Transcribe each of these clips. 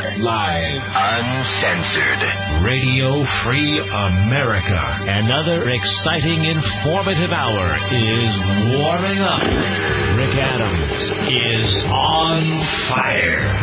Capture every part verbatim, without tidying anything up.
Live. Uncensored. Radio Free America. Another exciting, informative hour is warming up. Rick Adams is on fire.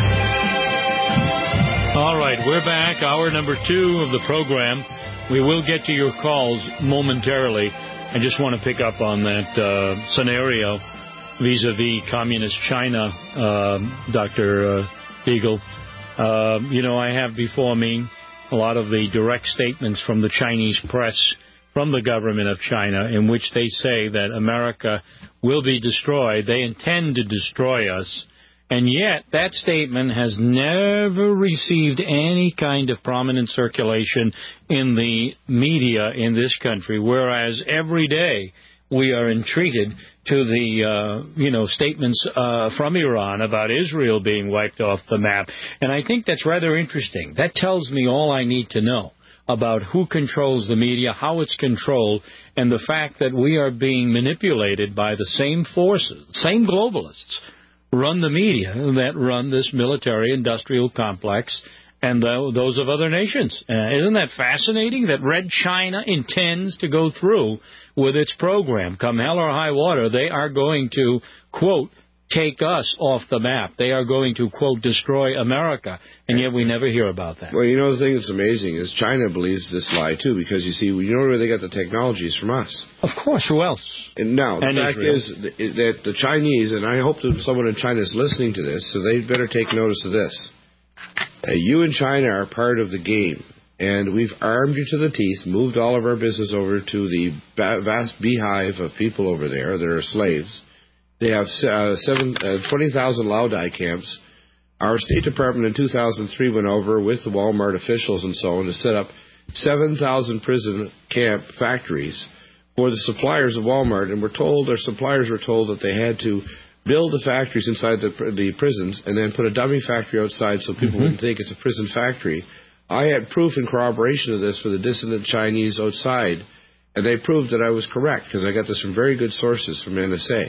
All right, we're back. Hour number two of the program. We will get to your calls momentarily. I just want to pick up on that uh, scenario vis-a-vis communist China, uh, Doctor Uh, Deagle. Uh, you know, I have before me a lot of the direct statements from the Chinese press, from the government of China, in which they say that America will be destroyed. They intend to destroy us. And yet, that statement has never received any kind of prominent circulation in the media in this country, whereas every day we are entreated to the, uh, you know, statements uh, from Iran about Israel being wiped off the map. And I think that's rather interesting. That tells me all I need to know about who controls the media, how it's controlled, and the fact that we are being manipulated by the same forces, same globalists, run the media that run this military-industrial complex and uh, those of other nations. Uh, isn't that fascinating that Red China intends to go through with its program? Come hell or high water, they are going to, quote, take us off the map. They are going to, quote, destroy America. And yet we never hear about that. Well, you know, the thing that's amazing is China believes this lie, too, because, you see, you know where they got the technologies from us. Of course, who else? And now, the and fact Israel. is that the Chinese, and I hope that someone in China is listening to this, so they better take notice of this. Uh, you and China are part of the game, and we've armed you to the teeth, moved all of our business over to the vast beehive of people over there that are slaves. They have uh, seven, uh, twenty thousand Laodai camps. Our State Department in two thousand three went over with the Walmart officials and so on to set up seven thousand prison camp factories for the suppliers of Walmart, and we're told, our suppliers were told that they had to build the factories inside the, the prisons and then put a dummy factory outside so people mm-hmm. wouldn't think it's a prison factory. I had proof and corroboration of this for the dissident Chinese outside, and they proved that I was correct because I got this from very good sources from N S A.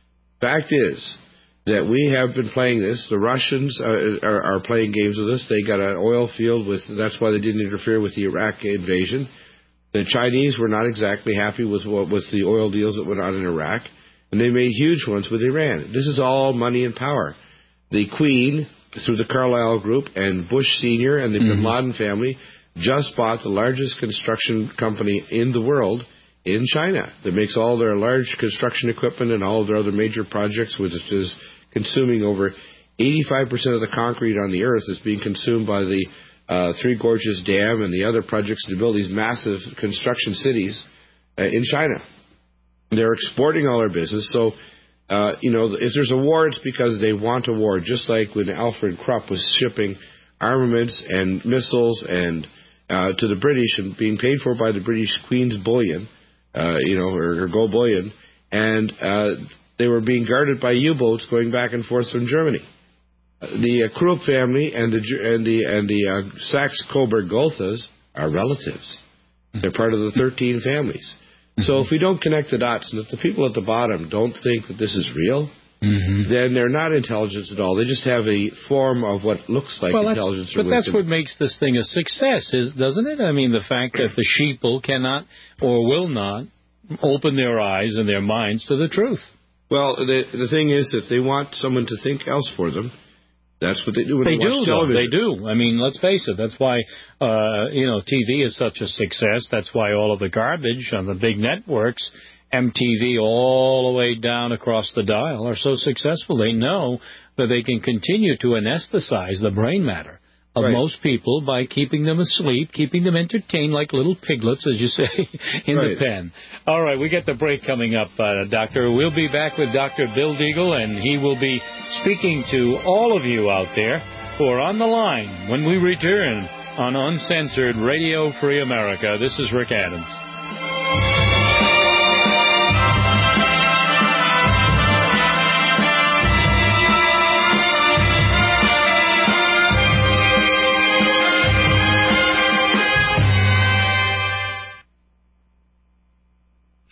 Fact is that we have been playing this. The Russians uh, are, are playing games with us. They got an oil field with. That's why they didn't interfere with the Iraq invasion. The Chinese were not exactly happy with what with the oil deals that went on in Iraq, and they made huge ones with Iran. This is all money and power. The Queen, through the Carlyle Group, and Bush Senior and the mm-hmm. Bin Laden family just bought the largest construction company in the world in China that makes all their large construction equipment and all of their other major projects, which is consuming over eighty-five percent of the concrete on the earth is being consumed by the uh, Three Gorges Dam and the other projects to build these massive construction cities uh, in China. They're exporting all their business. So, uh, you know, if there's a war, it's because they want a war, just like when Alfred Krupp was shipping armaments and missiles and uh, to the British and being paid for by the British Queen's bullion, uh, you know, or her gold bullion, and uh, they were being guarded by U-boats going back and forth from Germany. Uh, the uh, Krupp family and the and the and the uh, Saxe-Coburg-Gothas are relatives. They're part of the thirteen families. So if we don't connect the dots, and if the people at the bottom don't think that this is real, mm-hmm. then they're not intelligence at all. They just have a form of what looks like well, intelligence. But or that's what makes this thing a success, is doesn't it? I mean, the fact that the sheeple cannot or will not open their eyes and their minds to the truth. Well, the the thing is, if they want someone to think else for them, that's what they do when they, they watch do, television. They do. I mean, let's face it. That's why, uh, you know, T V is such a success. That's why all of the garbage on the big networks, M T V all the way down across the dial, are so successful. They know that they can continue to anesthetize the brain matter of right. most people by keeping them asleep, keeping them entertained like little piglets, as you say, in right. the pen. All right, we got the break coming up, uh, Doctor. We'll be back with Doctor Bill Deagle, and he will be speaking to all of you out there who are on the line when we return on Uncensored Radio Free America. This is Rick Adams.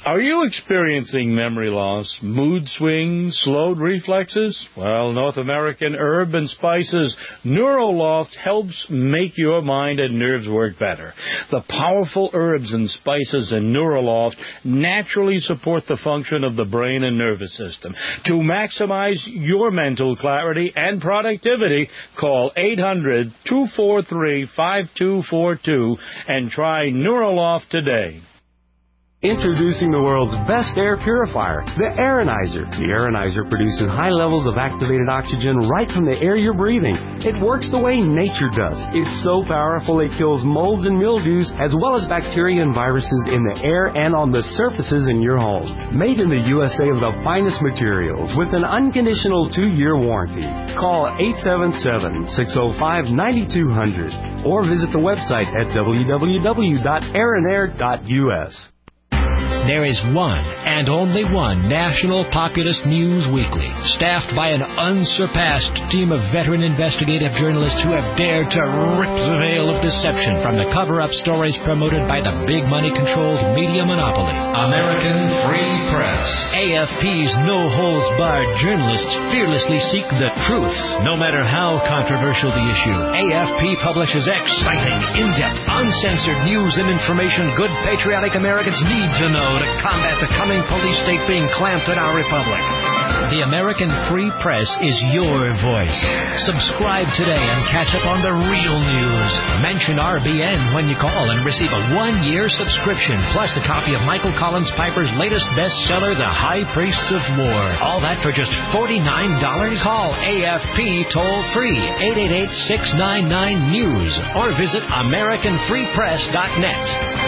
Are you experiencing memory loss, mood swings, slowed reflexes? Well, North American Herb and Spices Neuroloft helps make your mind and nerves work better. The powerful herbs and spices in Neuroloft naturally support the function of the brain and nervous system. To maximize your mental clarity and productivity, call eight hundred, two four three, five two four two and try Neuroloft today. Introducing the world's best air purifier, the Aeronizer. The Aeronizer produces high levels of activated oxygen right from the air you're breathing. It works the way nature does. It's so powerful it kills molds and mildews as well as bacteria and viruses in the air and on the surfaces in your home. Made in the U S A of the finest materials with an unconditional two-year warranty. Call eight seven seven, six oh five, nine two zero zero or visit the website at w w w dot aeronair dot u s. There is one and only one National Populist News Weekly, staffed by an unsurpassed team of veteran investigative journalists who have dared to rip the veil of deception from the cover-up stories promoted by the big money-controlled media monopoly. American Free Press. A F P's no-holds-barred journalists fearlessly seek the truth, no matter how controversial the issue. A F P publishes exciting, in-depth, uncensored news and information good patriotic Americans need to know to combat the coming police state being clamped on our republic. The American Free Press is your voice. Subscribe today and catch up on the real news. Mention R B N when you call and receive a one-year subscription, plus a copy of Michael Collins Piper's latest bestseller, The High Priests of War. All that for just forty-nine dollars. Call A F P toll-free, eight eight eight, six nine nine, news, or visit american free press dot net.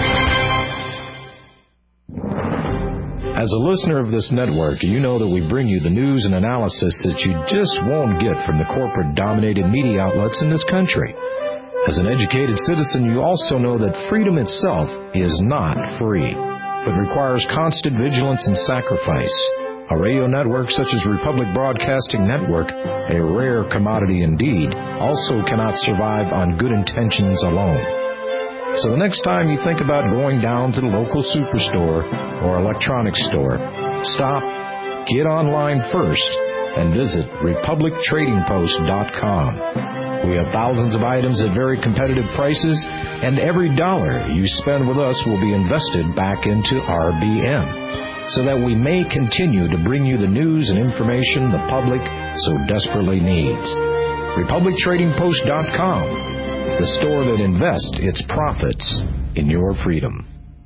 As a listener of this network, you know that we bring you the news and analysis that you just won't get from the corporate-dominated media outlets in this country. As an educated citizen, you also know that freedom itself is not free, but requires constant vigilance and sacrifice. A radio network such as Republic Broadcasting Network, a rare commodity indeed, also cannot survive on good intentions alone. So the next time you think about going down to the local superstore or electronics store, stop, get online first, and visit republic trading post dot com. We have thousands of items at very competitive prices, and every dollar you spend with us will be invested back into R B N, so that we may continue to bring you the news and information the public so desperately needs. republic trading post dot com. The store that invests its profits in your freedom.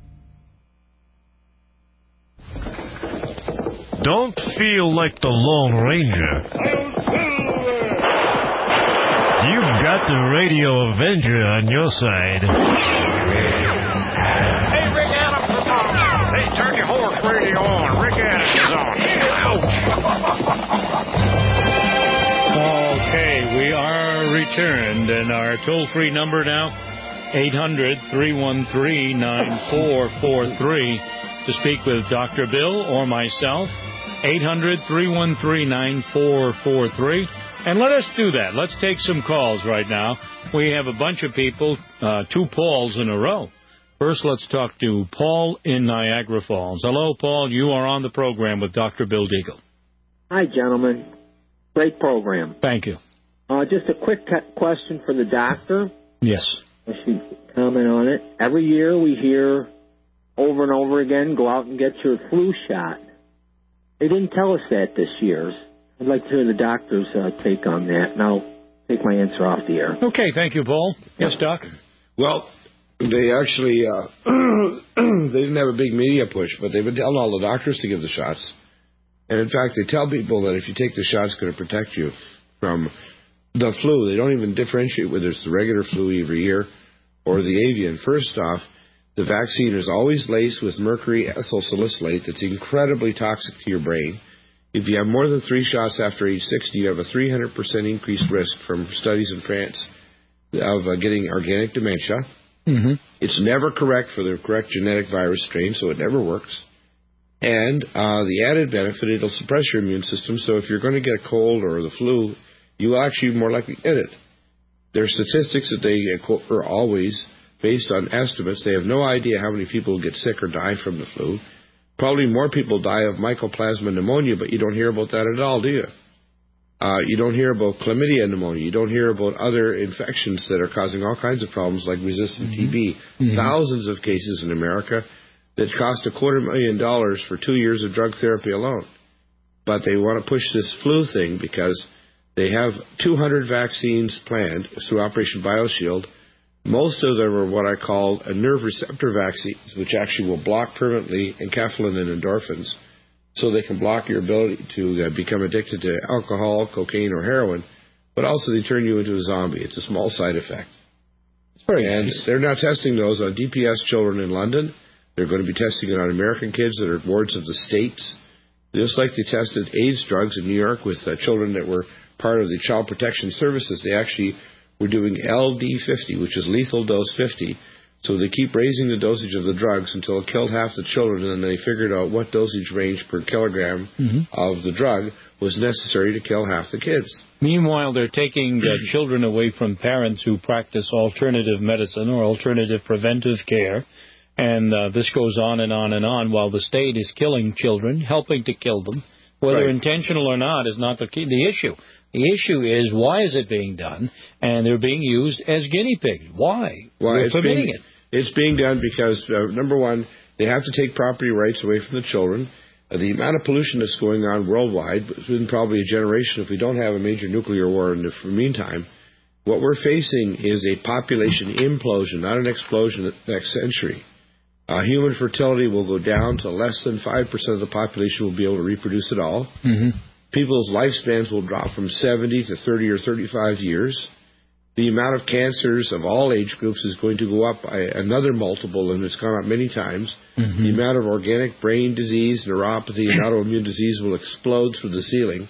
Don't feel like the Lone Ranger. You've got the Radio Avenger on your side. Hey, Rick Adams is on. Hey, turn your horse radio on. Rick Adams is on. Ouch. Okay, we are returned, and our toll-free number now, eight hundred, three one three, nine four four three, to speak with Doctor Bill or myself, eight hundred, three one three, nine four four three. And let us do that. Let's take some calls right now. We have a bunch of people, uh, two Pauls in a row. First, let's talk to Paul in Niagara Falls. Hello, Paul. You are on the program with Doctor Bill Deagle. Hi, gentlemen. Great program. Thank you. Uh, just a quick t- question for the doctor. Yes. I should comment on it. Every year we hear over and over again, go out and get your flu shot. They didn't tell us that this year. I'd like to hear the doctor's uh, take on that, and I'll take my answer off the air. Okay, thank you, Paul. Yes, Doc? Well, they actually, uh, they didn't have a big media push, but they've been telling all the doctors to give the shots. And, in fact, they tell people that if you take the shot, it's going to protect you from the flu. They don't even differentiate whether it's the regular flu every year or the avian. First off, the vaccine is always laced with mercury ethyl salicylate that's incredibly toxic to your brain. If you have more than three shots after age sixty, you have a three hundred percent increased risk from studies in France of uh, getting organic dementia. Mm-hmm. It's never correct for the correct genetic virus strain, so it never works. And uh, the added benefit, it'll suppress your immune system, so if you're going to get a cold or the flu, you will actually be more likely to get it. Their statistics that they quote are always based on estimates. They have no idea how many people get sick or die from the flu. Probably more people die of mycoplasma pneumonia, but you don't hear about that at all, do you? Uh, you don't hear about chlamydia pneumonia. You don't hear about other infections that are causing all kinds of problems like resistant mm-hmm. T B. Mm-hmm. Thousands of cases in America that cost a quarter million dollars for two years of drug therapy alone. But they want to push this flu thing because they have two hundred vaccines planned through Operation BioShield. Most of them are what I call a nerve receptor vaccines, which actually will block permanently enkephalin and endorphins, so they can block your ability to uh, become addicted to alcohol, cocaine, or heroin, but also they turn you into a zombie. It's a small side effect. It's very and nice. They're now testing those on D P S children in London. They're going to be testing it on American kids that are wards of the states, just like they tested AIDS drugs in New York with uh, children that were part of the Child Protection Services. They actually were doing L D fifty, which is lethal dose fifty. So they keep raising the dosage of the drugs until it killed half the children, and then they figured out what dosage range per kilogram mm-hmm. of the drug was necessary to kill half the kids. Meanwhile, they're taking uh, children away from parents who practice alternative medicine or alternative preventive care, and uh, this goes on and on and on while the state is killing children, helping to kill them. Whether right. intentional or not is not the key, the issue. The issue is, why is it being done? And they're being used as guinea pigs. Why? Why We're it's permitting being, it. It's being done because, uh, number one, they have to take property rights away from the children. Uh, the amount of pollution that's going on worldwide, within probably a generation, if we don't have a major nuclear war in the meantime, what we're facing is a population implosion, not an explosion next century. Uh, human fertility will go down to less than five percent of the population will be able to reproduce at all. Mm-hmm. People's lifespans will drop from seventy to thirty or thirty-five years. The amount of cancers of all age groups is going to go up by another multiple, and it's gone up many times. Mm-hmm. The amount of organic brain disease, neuropathy, and autoimmune disease will explode through the ceiling.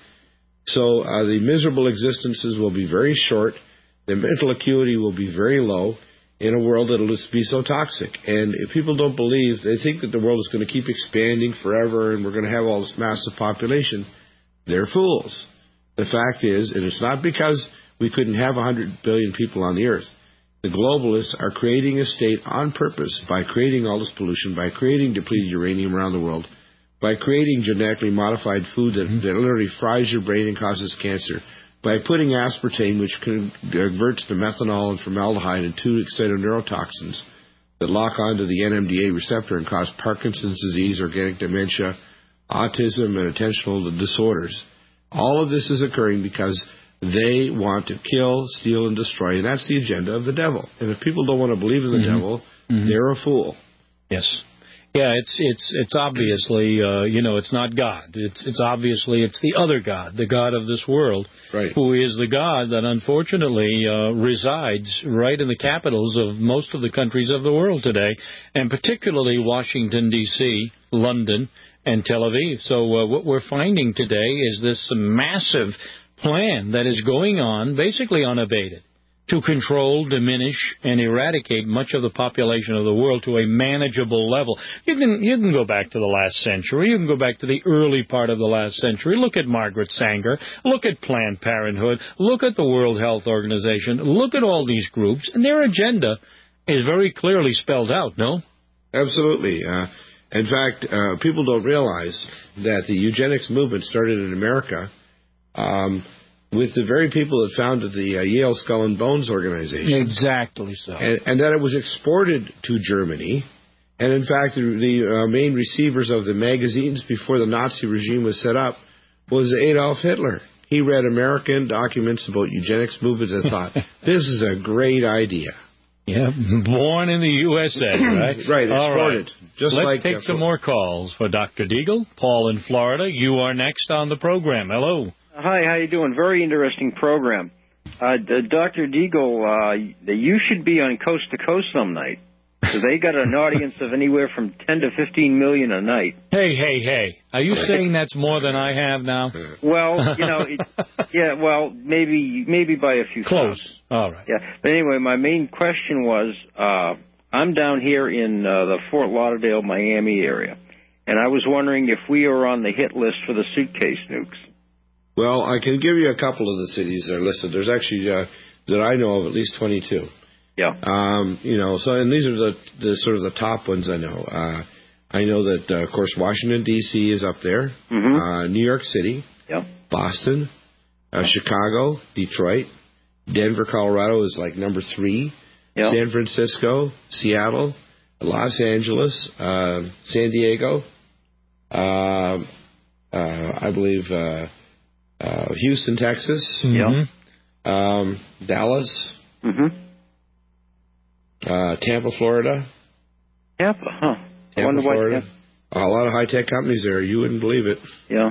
So uh, the miserable existences will be very short. The mental acuity will be very low in a world that will just be so toxic. And if people don't believe, they think that the world is going to keep expanding forever and we're going to have all this massive population. They're fools. The fact is, and it's not because we couldn't have one hundred billion people on the earth. The globalists are creating a state on purpose by creating all this pollution, by creating depleted uranium around the world, by creating genetically modified food that, that literally fries your brain and causes cancer, by putting aspartame, which converts to methanol and formaldehyde, and two excitoneuratoxins that lock onto the N M D A receptor and cause Parkinson's disease, organic dementia, autism, and attentional disorders. All of this is occurring because they want to kill, steal, and destroy, and that's the agenda of the devil. And if people don't want to believe in the mm-hmm. devil, mm-hmm. they're a fool. Yes. Yeah, it's it's it's obviously uh, you know it's not God. It's it's obviously it's the other God, the God of this world, right. who is the God that unfortunately uh, resides right in the capitals of most of the countries of the world today, and particularly Washington D C, London, and Tel Aviv. So uh, what we're finding today is this massive plan that is going on, basically unabated, to control, diminish, and eradicate much of the population of the world to a manageable level. You can you can go back to the last century. You can go back to the early part of the last century. Look at Margaret Sanger. Look at Planned Parenthood. Look at the World Health Organization. Look at all these groups, and their agenda is very clearly spelled out, no? Absolutely. Uh, in fact, uh, people don't realize that the eugenics movement started in America um with the very people that founded the uh, Yale Skull and Bones organization. Exactly so. And, and that it was exported to Germany. And, in fact, the, the uh, main receivers of the magazines before the Nazi regime was set up was Adolf Hitler. He read American documents about eugenics movements and thought, this is a great idea. Yeah, born in the U S A, right? Right, All exported. right. Just Let's like take uh, some more calls for Doctor Deagle. Paul in Florida, you are next on the program. Hello. Hi, how you doing? Very interesting program. Uh, Doctor Deagle, uh, you should be on Coast to Coast some night. So they got an audience of anywhere from ten to fifteen million a night. Hey, hey, hey. Are you saying that's more than I have now? Well, you know, it, yeah, well, maybe maybe by a few Close. Times. All right. Yeah, but anyway, my main question was, uh, I'm down here in uh, the Fort Lauderdale, Miami area, and I was wondering if we are on the hit list for the suitcase nukes. Well, I can give you a couple of the cities that are listed. There's actually, uh, that I know of, at least twenty-two. Yeah. Um, you know, so, and these are the, the sort of the top ones I know. Uh, I know that, uh, of course, Washington, D C is up there, Mm-hmm. uh, New York City, Yep. Boston, uh, Chicago, Detroit, Denver, Colorado is like number three, Yep. San Francisco, Seattle, Los Angeles, uh, San Diego, uh, uh, I believe uh, uh, Houston, Texas, Yep. um, Dallas, Mm-hmm. uh, Tampa, Florida. Tampa, huh? I Tampa, wonder why Florida. Tampa- A lot of high-tech companies there. You wouldn't believe it. Yeah.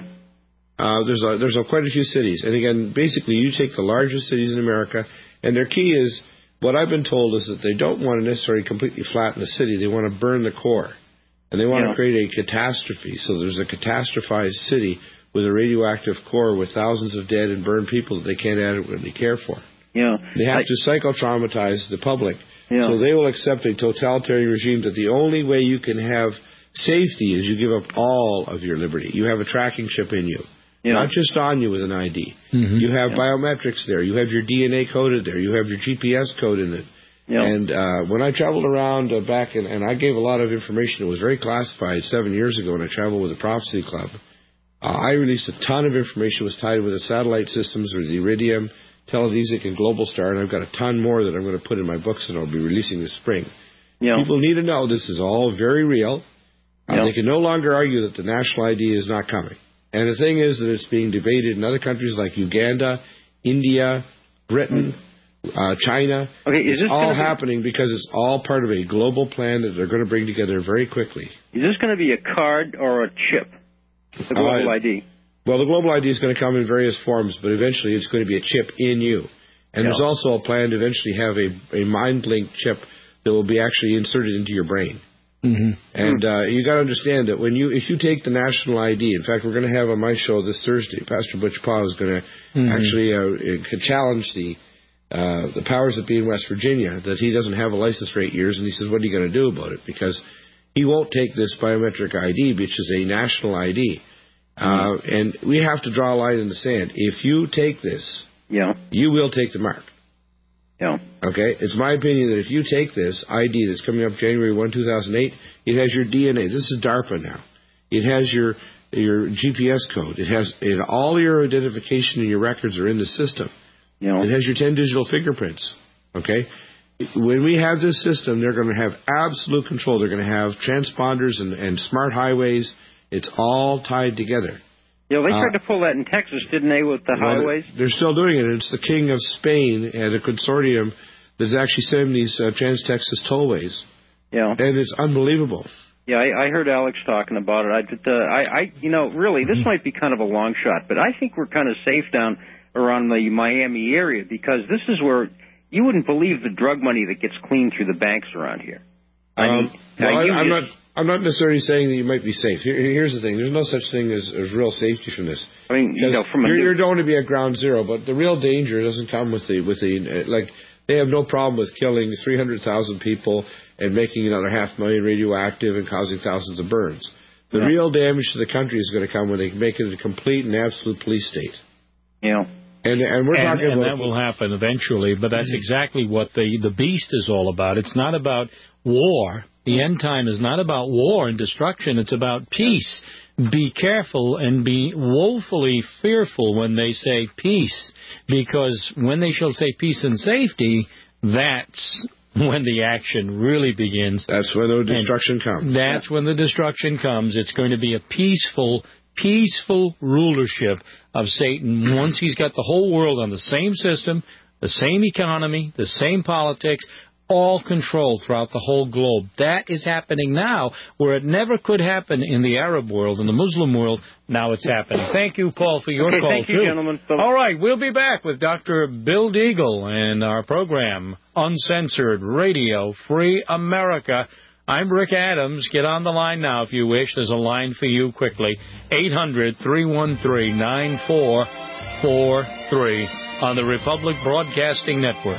Uh, there's a, there's a, quite a few cities. And again, basically, you take the largest cities in America, and their key is, what I've been told is that they don't want to necessarily completely flatten the city. They want to burn the core. And they want Yeah. to create a catastrophe. So there's a catastrophized city with a radioactive core with thousands of dead and burned people that they can't adequately care for. Yeah. They have I- to psychotraumatize the public. Yeah. So they will accept a totalitarian regime that the only way you can have safety is you give up all of your liberty. You have a tracking chip in you. Yeah. Not just on you with an I D. Mm-hmm. You have Yeah. biometrics there. You have your D N A coded there. You have your G P S code in it. Yeah. And uh, when I traveled around uh, back, and, and I gave a lot of information, it was very classified seven years ago when I traveled with the Prophecy Club. Uh, I released a ton of information. It was tied with the satellite systems, or the Iridium, Teledesic, and Global Star, and I've got a ton more that I'm going to put in my books that I'll be releasing this spring. Yeah. People need to know this is all very real. Uh, Yeah. They can no longer argue that the national I D is not coming. And the thing is that it's being debated in other countries like Uganda, India, Britain, uh, China. Okay, is it's this all gonna be- happening because it's all part of a global plan that they're going to bring together very quickly. Is this going to be a card or a chip? The global Uh, I D. Well, the global I D is going to come in various forms, but eventually it's going to be a chip in you. And Yeah. there's also a plan to eventually have a, a mind-link chip that will be actually inserted into your brain. Mm-hmm. And uh, you got to understand that when you, if you take the national I D, in fact, we're going to have on my show this Thursday, Pastor Butch Paul is going to Mm-hmm. actually uh, challenge the uh, the powers that be in West Virginia that he doesn't have a license for eight years, and he says, what are you going to do about it? Because he won't take this biometric I D, which is a national I D. Uh, and we have to draw a line in the sand. If you take this, Yeah. you will take the mark. Yeah. Okay? It's my opinion that if you take this I D that's coming up January first, two thousand eight, it has your D N A. This is DARPA now. It has your your G P S code. It has it, all your identification and your records are in the system. You know. It has your ten digital fingerprints. Okay? When we have this system, they're going to have absolute control. They're going to have transponders and, and smart highways. It's all tied together. Yeah, they Uh, tried to pull that in Texas, didn't they, with the Well, highways? They're still doing it. It's the King of Spain and a consortium that's actually sending these uh, Trans-Texas tollways. Yeah. And it's unbelievable. Yeah, I, I heard Alex talking about it. I, did, uh, I, I, you know, really, this might be kind of a long shot, but I think we're kind of safe down around the Miami area because this is where you wouldn't believe the drug money that gets cleaned through the banks around here. I mean, Um, well, uh, I, you I'm just- not. I'm not necessarily saying that you might be safe. Here, here's the thing: there's no such thing as, as real safety from this. I mean, you know, from a you're, new- you're going to be at ground zero, but the real danger doesn't come with the with the uh, like. They have no problem with killing three hundred thousand people and making another half million radioactive and causing thousands of burns. The Yeah. real damage to the country is going to come when they make it a complete and absolute police state. Yeah. And and we're and, talking and about that will happen eventually, but that's exactly what the, the beast is all about. It's not about war. The end time is not about war and destruction. It's about peace. Be careful and be woefully fearful when they say peace, because when they shall say peace and safety, that's when the action really begins. That's when the destruction And comes. That's when the destruction comes. It's going to be a peaceful, peaceful rulership of Satan once he's got the whole world on the same system, the same economy, the same politics, all controlled throughout the whole globe. That is happening now where it never could happen in the Arab world, in the Muslim world. Now it's happening. Thank you, Paul, for your Okay, call, thank you, too. gentlemen. So- All right, we'll be back with Doctor Bill Deagle and our program, Uncensored Radio, Free America. I'm Rick Adams. Get on the line now if you wish. There's a line for you quickly. eight hundred, three one three, nine four four three on the Republic Broadcasting Network.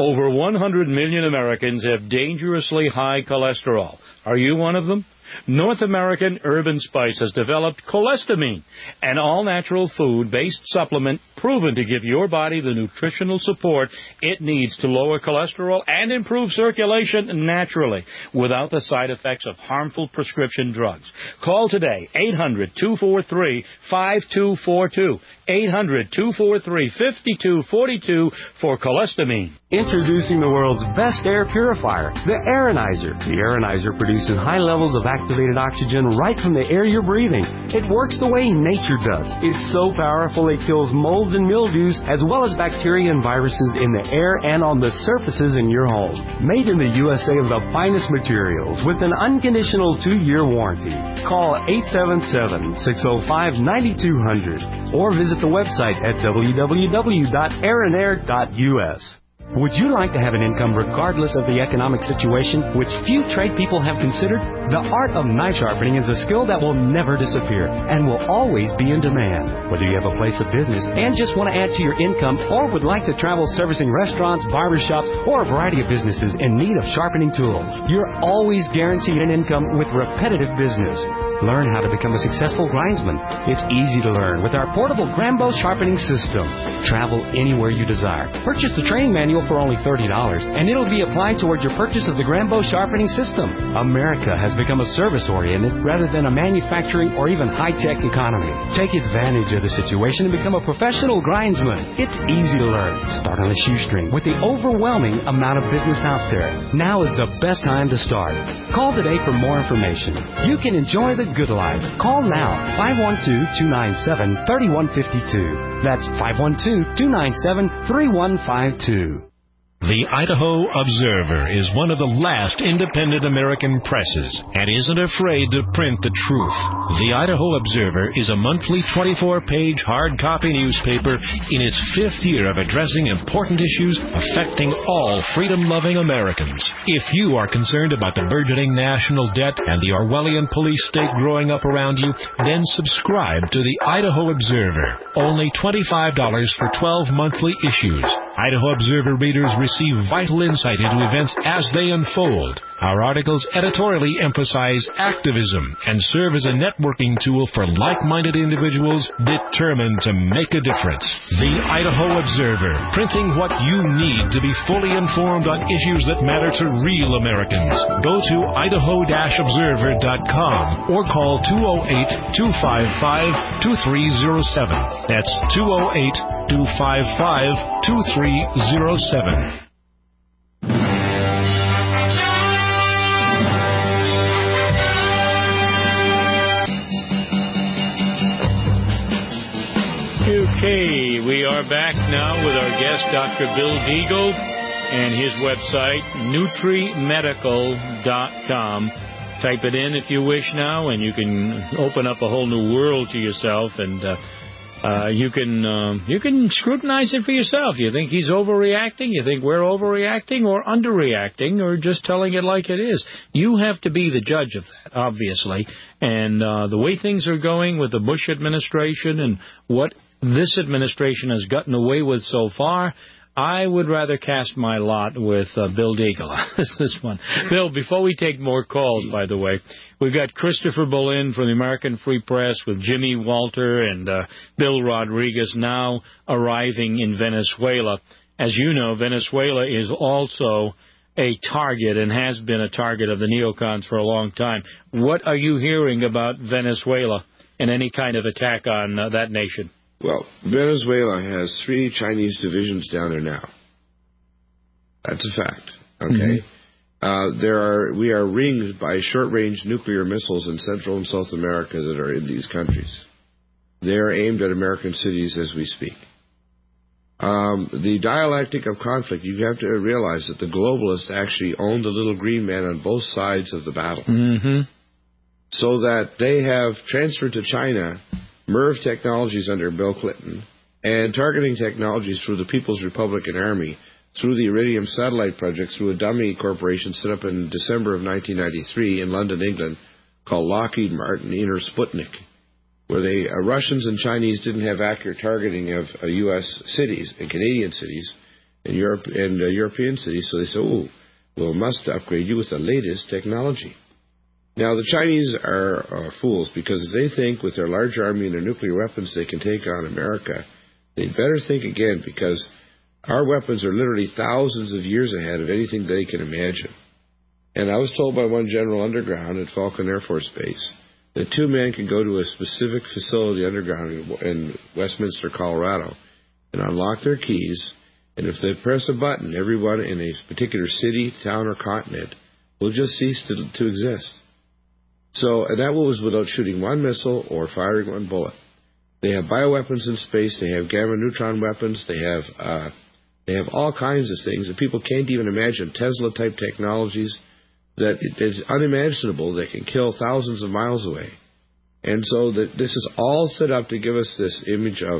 Over one hundred million Americans have dangerously high cholesterol. Are you one of them? North American Urban Spice has developed Cholesterol, an all-natural food-based supplement proven to give your body the nutritional support it needs to lower cholesterol and improve circulation naturally without the side effects of harmful prescription drugs. Call today, eight hundred, two four three, five two four two, eight hundred, two four three, five two four two for Cholesterol. Introducing the world's best air purifier, the Aeronizer. The Aeronizer produces high levels of activated oxygen right from the air you're breathing. It works the way nature does. It's so powerful it kills molds and mildews as well as bacteria and viruses in the air and on the surfaces in your home. Made in the U S A of the finest materials with an unconditional two-year warranty. Call eight seven seven, six oh five, nine two zero zero or visit the website at w w w dot aeronair dot u s. Would you like to have an income regardless of the economic situation, which few trade people have considered? The art of knife sharpening is a skill that will never disappear and will always be in demand. Whether you have a place of business and just want to add to your income or would like to travel servicing restaurants, barbershops, or a variety of businesses in need of sharpening tools, you're always guaranteed an income with repetitive business. Learn how to become a successful grindsman. It's easy to learn with our portable Grambo sharpening system. Travel anywhere you desire. Purchase the training manual for only thirty dollars, and it'll be applied toward your purchase of the Grambo sharpening system. America has become a service-oriented rather than a manufacturing or even high-tech economy. Take advantage of the situation and become a professional grindsman. It's easy to learn. Start on a shoestring with the overwhelming amount of business out there. Now is the best time to start. Call today for more information. You can enjoy the good life. Call now, five one two, two nine seven, three one five two. That's five one two, two nine seven, three one five two. The Idaho Observer is one of the last independent American presses and isn't afraid to print the truth. The Idaho Observer is a monthly twenty-four page hard copy newspaper in its fifth year of addressing important issues affecting all freedom-loving Americans. If you are concerned about the burgeoning national debt and the Orwellian police state growing up around you, then subscribe to the Idaho Observer. Only twenty-five dollars for twelve monthly issues. Idaho Observer readers receive vital insight into events as they unfold. Our articles editorially emphasize activism and serve as a networking tool for like-minded individuals determined to make a difference. The Idaho Observer, printing what you need to be fully informed on issues that matter to real Americans. Go to idaho observer dot com or call two oh eight, two five five, two three oh seven. That's two oh eight, two five five, two three oh seven. Okay, we are back now with our guest, Doctor Bill Deagle, and his website, Nutri Medical dot com. Type it in if you wish now, and you can open up a whole new world to yourself, and uh, uh, you can uh, you can scrutinize it for yourself. You think he's overreacting? You think we're overreacting or underreacting or just telling it like it is? You have to be the judge of that, obviously. And uh, the way things are going with the Bush administration and what this administration has gotten away with so far, I would rather cast my lot with uh, Bill Deagle. This is one. Bill, before we take more calls, by the way, we've got Christopher Boleyn from the American Free Press with Jimmy Walter and uh, Bill Rodriguez now arriving in Venezuela. As you know, Venezuela is also a target and has been a target of the neocons for a long time. What are you hearing about Venezuela and any kind of attack on uh, that nation? Well, Venezuela has three Chinese divisions down there now. That's a fact. Okay, mm-hmm. uh, there are we are ringed by short-range nuclear missiles in Central and South America that are in these countries. They are aimed at American cities as we speak. Um, the dialectic of conflict, you have to realize that the globalists actually own the little green man on both sides of the battle. Mm-hmm. So that they have transferred to China MERV technologies under Bill Clinton and targeting technologies through the People's Republican Army, through the Iridium satellite project, through a dummy corporation set up in December of nineteen ninety-three in London, England, called Lockheed Martin Inner Sputnik, where the uh, Russians and Chinese didn't have accurate targeting of uh, U S cities and Canadian cities. in Europe and uh, European cities. So they say, oh, we must upgrade you with the latest technology. Now, the Chinese are uh, fools, because if they think with their large army and their nuclear weapons they can take on America, they'd better think again, because our weapons are literally thousands of years ahead of anything they can imagine. And I was told by one general underground at Falcon Air Force Base that two men can go to a specific facility underground in, in Westminster, Colorado, and unlock their keys, and if they press a button, everyone in a particular city, town, or continent will just cease to, to exist. So, and that was without shooting one missile or firing one bullet. They have bioweapons in space. They have gamma neutron weapons. They have uh, they have all kinds of things that people can't even imagine. Tesla-type technologies that is unimaginable that can kill thousands of miles away. And so that this is all set up to give us this image of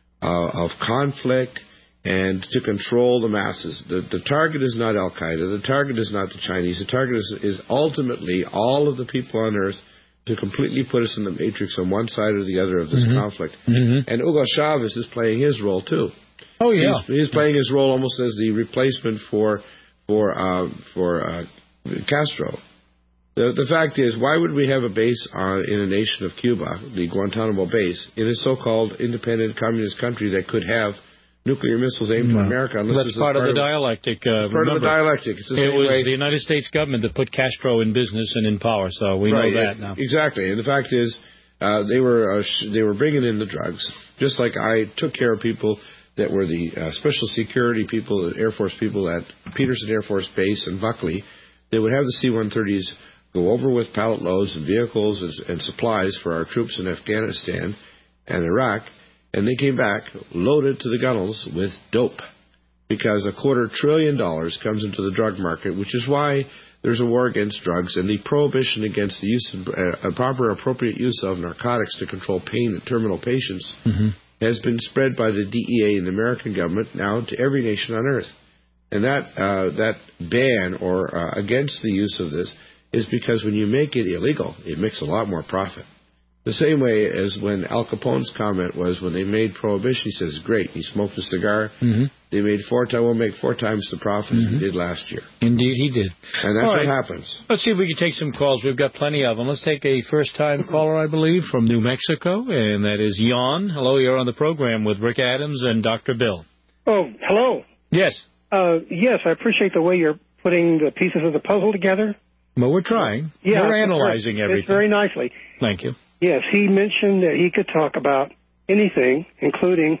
uh, of conflict and to control the masses. The, the target is not Al-Qaeda. The target is not the Chinese. The target is, is ultimately all of the people on Earth to completely put us in the matrix on one side or the other of this mm-hmm. conflict. Mm-hmm. And Hugo Chavez is playing his role, too. Oh, yeah. He's, he's playing his role almost as the replacement for for uh, for uh, Castro. The, the fact is, why would we have a base on, in a nation of Cuba, the Guantanamo base, in a so-called independent communist country that could have nuclear missiles aimed no. at America? That's part, part of the dialectic. Uh, part remember, of the dialectic. It's the same it was way. the United States government that put Castro in business and in power, so we right, know that now. Exactly. And the fact is, uh, they were uh, sh- they were bringing in the drugs, just like I took care of people that were the uh, special security people, the Air Force people at Peterson Air Force Base and Buckley. They would have the C one thirties go over with pallet loads and vehicles and, and supplies for our troops in Afghanistan and Iraq. And they came back loaded to the gunnels with dope, because a quarter trillion dollars comes into the drug market, which is why there's a war against drugs, and the prohibition against the use of uh, a proper, appropriate use of narcotics to control pain in terminal patients mm-hmm. has been spread by the D E A and the American government now to every nation on Earth. And that uh, that ban or uh, against the use of this is because when you make it illegal, it makes a lot more profit. The same way as when Al Capone's comment was when they made prohibition, he says, great, he smoked a cigar. Mm-hmm. They made four times, we'll make four times the profit mm-hmm. as we did last year. Indeed, he did. And that's All what right. happens. Let's see if we can take some calls. We've got plenty of them. Let's take a first-time caller, I believe, from New Mexico, and that is Jan. Hello, you're on the program with Rick Adams and Doctor Bill. Oh, hello. Yes. Uh, yes, I appreciate the way you're putting the pieces of the puzzle together. Well, we're trying. Yeah, we're analyzing it's, everything. It's very nicely. Thank you. Yes, he mentioned that he could talk about anything, including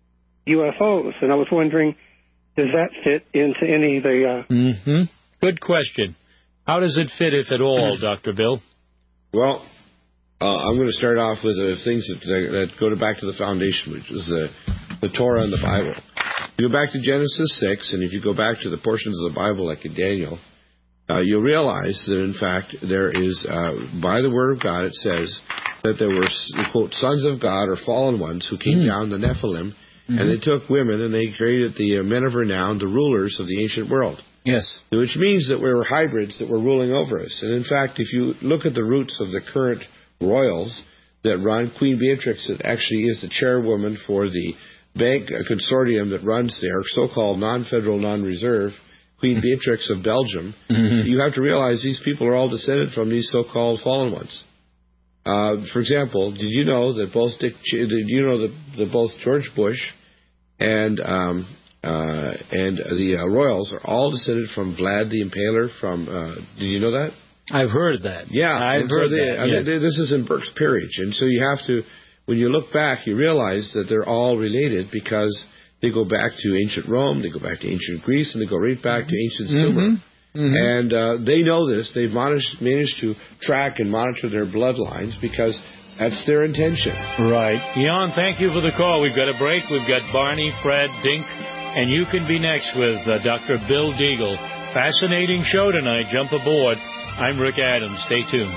U F Os, and I was wondering, does that fit into any of the... Uh... Mm-hmm. Good question. How does it fit, if at all, Doctor Bill? Well, uh, I'm going to start off with the things that, that go back to the foundation, which is the, the Torah and the Bible. You go back to Genesis six, and if you go back to the portions of the Bible like in Daniel, uh, you'll realize that, in fact, there is, uh, by the Word of God, it says that there were, quote, sons of God or fallen ones who came mm. down, the Nephilim, mm-hmm. and they took women and they created the uh, men of renown, the rulers of the ancient world. Yes. Which means that we were hybrids that were ruling over us. And, in fact, if you look at the roots of the current royals that run, Queen Beatrix that actually is the chairwoman for the bank consortium that runs their so-called non-federal, non-reserve, Queen Beatrix of Belgium, mm-hmm. you have to realize these people are all descended from these so-called fallen ones. Uh, for example, did you know that both Dick, did you know that, that both George Bush and um, uh, and the uh, royals are all descended from Vlad the Impaler? From uh, did you know that? I've heard that. Yeah, I've so heard they, that. I mean, yes. they, this is in Burke's Peerage, and so you have to, when you look back, you realize that they're all related because they go back to ancient Rome, they go back to ancient Greece, and they go right back to ancient Sumer. Mm-hmm. Mm-hmm. And uh, they know this. They've managed, managed to track and monitor their bloodlines because that's their intention. Right. Jan, thank you for the call. We've got a break. We've got Barney, Fred, Dink, and you can be next with uh, Doctor Bill Deagle. Fascinating show tonight. Jump aboard. I'm Rick Adams. Stay tuned.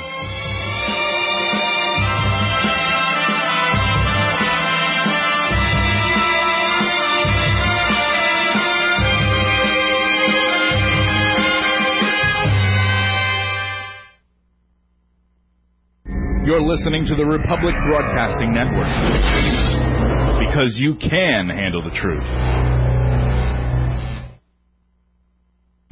You're listening to the Republic Broadcasting Network, because you can handle the truth.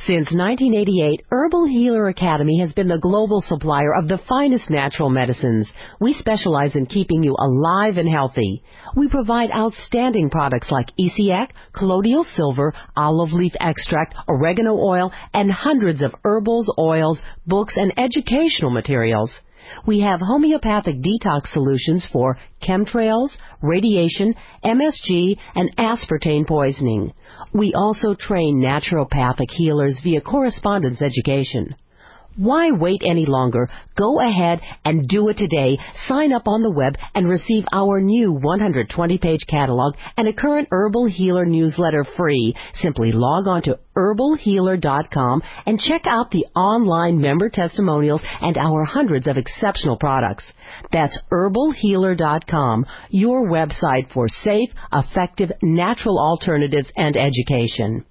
Since nineteen eighty-eight, Herbal Healer Academy has been the global supplier of the finest natural medicines. We specialize in keeping you alive and healthy. We provide outstanding products like E C A C, colloidal silver, olive leaf extract, oregano oil, and hundreds of herbals, oils, books, and educational materials. We have homeopathic detox solutions for chemtrails, radiation, M S G, and aspartame poisoning. We also train naturopathic healers via correspondence education. Why wait any longer? Go ahead and do it today. Sign up on the web and receive our new one hundred twenty page catalog and a current Herbal Healer newsletter free. Simply log on to herbal healer dot com and check out the online member testimonials and our hundreds of exceptional products. That's herbal healer dot com, your website for safe, effective, natural alternatives and education.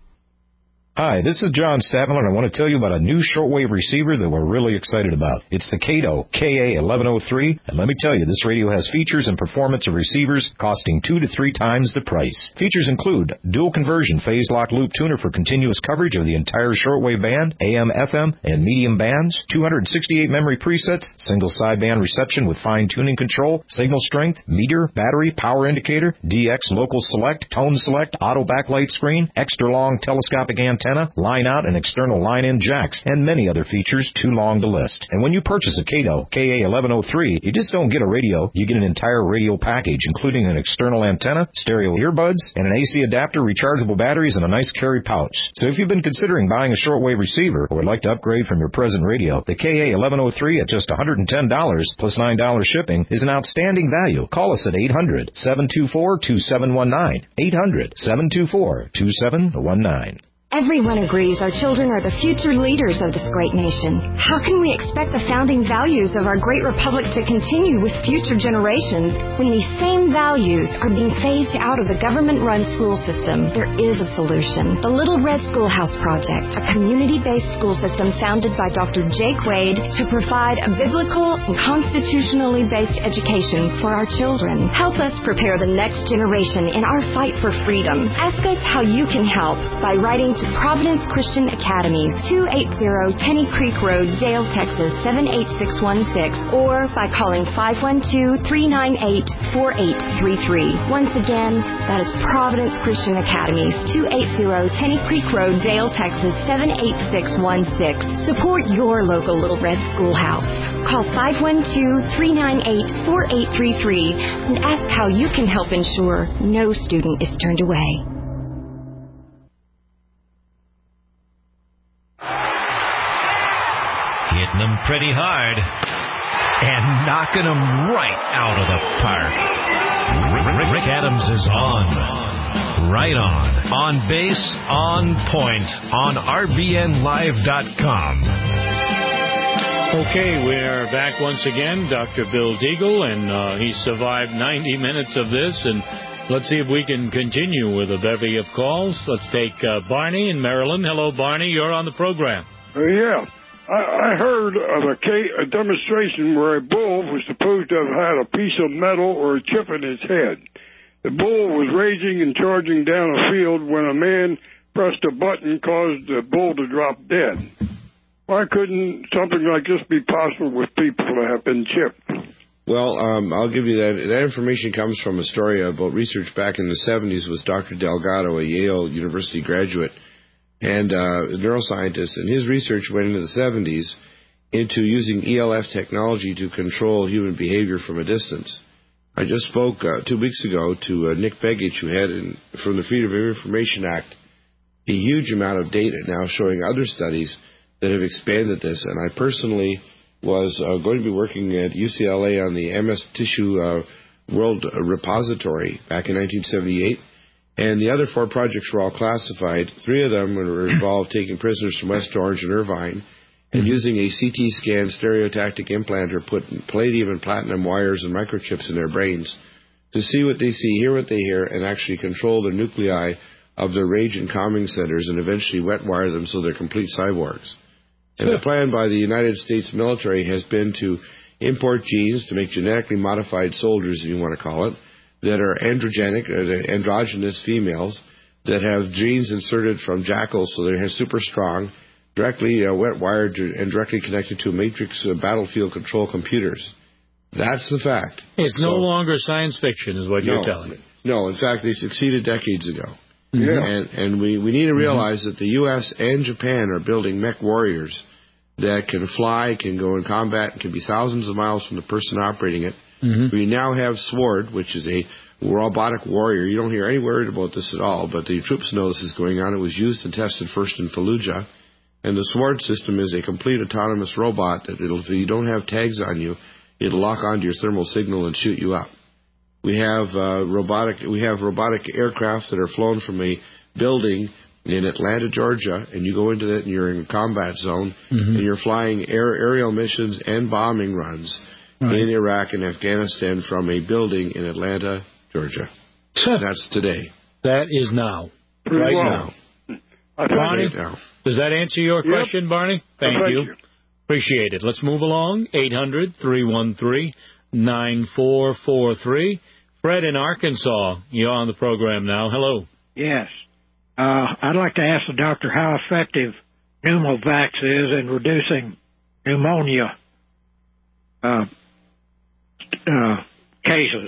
Hi, this is John Statler, and I want to tell you about a new shortwave receiver that we're really excited about. It's the Kato K A eleven oh three, and let me tell you, this radio has features and performance of receivers costing two to three times the price. Features include dual conversion phase lock loop tuner for continuous coverage of the entire shortwave band, A M, F M, and medium bands, two hundred sixty-eight memory presets, single sideband reception with fine tuning control, signal strength, meter, battery, power indicator, D X local select, tone select, auto backlight screen, extra long telescopic antenna, Antenna, line out and external line in jacks, and many other features too long to list. And when you purchase a Kato K A eleven oh three, you just don't get a radio, you get an entire radio package, including an external antenna, stereo earbuds, and an A C adapter, rechargeable batteries, and a nice carry pouch. So if you've been considering buying a shortwave receiver or would like to upgrade from your present radio, the K A eleven oh three at just one hundred ten dollars plus nine dollars shipping is an outstanding value. Call us at eight hundred, seven two four, two seven one nine, eight hundred, seven two four, two seven one nine. Everyone agrees our children are the future leaders of this great nation. How can we expect the founding values of our great republic to continue with future generations when these same values are being phased out of the government-run school system? There is a solution. The Little Red Schoolhouse Project, a community-based school system founded by Doctor Jake Wade to provide a biblical and constitutionally based education for our children. Help us prepare the next generation in our fight for freedom. Ask us how you can help by writing to Providence Christian Academy, two eighty Tenny Creek Road, Dale, Texas, seven eight six one six, or by calling five one two, three nine eight, four eight three three. Once again, that is Providence Christian Academy, two eighty Tenny Creek Road, Dale, Texas, seven eight six one six. Support your local Little Red Schoolhouse. Call five one two, three nine eight, four eight three three and ask how you can help ensure no student is turned away. Hitting them pretty hard and knocking them right out of the park. Rick, Rick Adams is on. Right on. On base, on point, on R B N live dot com. Okay, we're back once again. Doctor Bill Deagle, and uh, he survived ninety minutes of this, and let's see if we can continue with a bevy of calls. Let's take uh, Barney in Maryland. Hello, Barney. You're on the program. Uh, yeah. I, I heard of a, case, a demonstration where a bull was supposed to have had a piece of metal or a chip in his head. The bull was raging and charging down a field when a man pressed a button caused the bull to drop dead. Why couldn't something like this be possible with people that have been chipped? Well, um, I'll give you that. That information comes from a story about research back in the seventies with Doctor Delgado, a Yale University graduate and uh, a neuroscientist, and his research went into the seventies into using E L F technology to control human behavior from a distance. I just spoke uh, two weeks ago to uh, Nick Begich, who had, in, from the Freedom of Information Act, a huge amount of data now showing other studies that have expanded this, and I personally was uh, going to be working at U C L A on the M S Tissue uh, World Repository back in nineteen seventy-eight. And the other four projects were all classified. Three of them were involved taking prisoners from West Orange and Irvine and using a C T scan stereotactic implanter, put palladium and platinum wires and microchips in their brains to see what they see, hear what they hear, and actually control the nuclei of their rage and calming centers and eventually wet wire them so they're complete cyborgs. And the plan by the United States military has been to import genes to make genetically modified soldiers, if you want to call it, that are androgenic, uh, androgynous females that have genes inserted from jackals, so they're super strong, directly uh, wet wired and directly connected to matrix uh, battlefield control computers. That's the fact. It's so, no longer science fiction, is what no, you're telling me. No, in fact, they succeeded decades ago. Mm-hmm. And, and we, we need to realize mm-hmm. that the U S and Japan are building mech warriors that can fly, can go in combat, and can be thousands of miles from the person operating it. Mm-hmm. We now have SWORD, which is a robotic warrior. You don't hear any word about this at all, but the troops know this is going on. It was used and tested first in Fallujah. And the SWORD system is a complete autonomous robot that it'll, if you don't have tags on you, it'll lock onto your thermal signal and shoot you up. We have uh, robotic we have robotic aircraft that are flown from a building in Atlanta, Georgia, and you go into that and you're in a combat zone, mm-hmm. and you're flying air, aerial missions and bombing runs right. in Iraq and Afghanistan from a building in Atlanta, Georgia. That's today. That is now. Pretty right well. now. Barney, now. Does that answer your yep. question, Barney? Thank, Thank you. you. Appreciate it. Let's move along. eight hundred, three one three, nine four four three. Fred in Arkansas, you're on the program now. Hello. Yes. Uh, I'd like to ask the doctor how effective Pneumovax is in reducing pneumonia uh, uh, cases.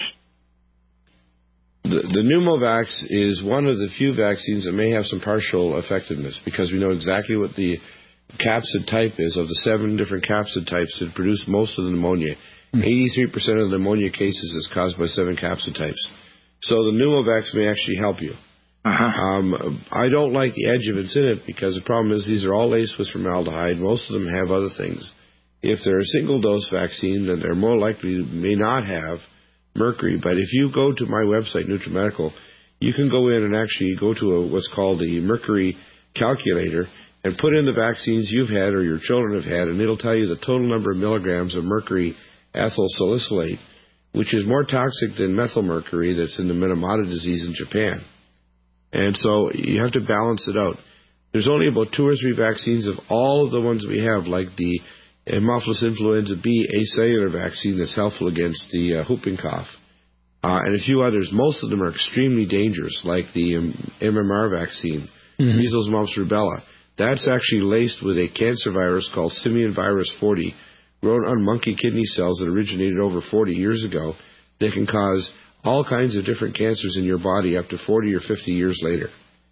The, the Pneumovax is one of the few vaccines that may have some partial effectiveness because we know exactly what the capsid type is of the seven different capsid types that produce most of the pneumonia. eighty-three percent of the pneumonia cases is caused by seven capsid types. So the Pneumovax may actually help you. Uh-huh. Um, I don't like the adjuvants in it because the problem is these are all laced with formaldehyde. Most of them have other things. If they're a single-dose vaccine, then they're more likely to may not have mercury. But if you go to my website, NutriMedical, you can go in and actually go to a, what's called the mercury calculator and put in the vaccines you've had or your children have had, and it'll tell you the total number of milligrams of mercury ethyl salicylate, which is more toxic than methylmercury that's in the Minamata disease in Japan. And so you have to balance it out. There's only about two or three vaccines of all of the ones we have, like the Haemophilus influenza B acellular vaccine that's helpful against the uh, whooping cough, uh, and a few others. Most of them are extremely dangerous, like the um, M M R vaccine, mm-hmm. measles, mumps, rubella. That's actually laced with a cancer virus called simian virus forty, grown on monkey kidney cells that originated over forty years ago, that can cause all kinds of different cancers in your body up to forty or fifty years later.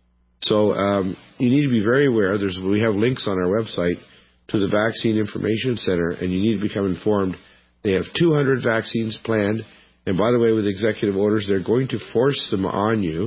So um, you need to be very aware. There's, we have links on our website to the Vaccine Information Center, and you need to become informed. They have two hundred vaccines planned, and by the way, with executive orders, they're going to force them on you.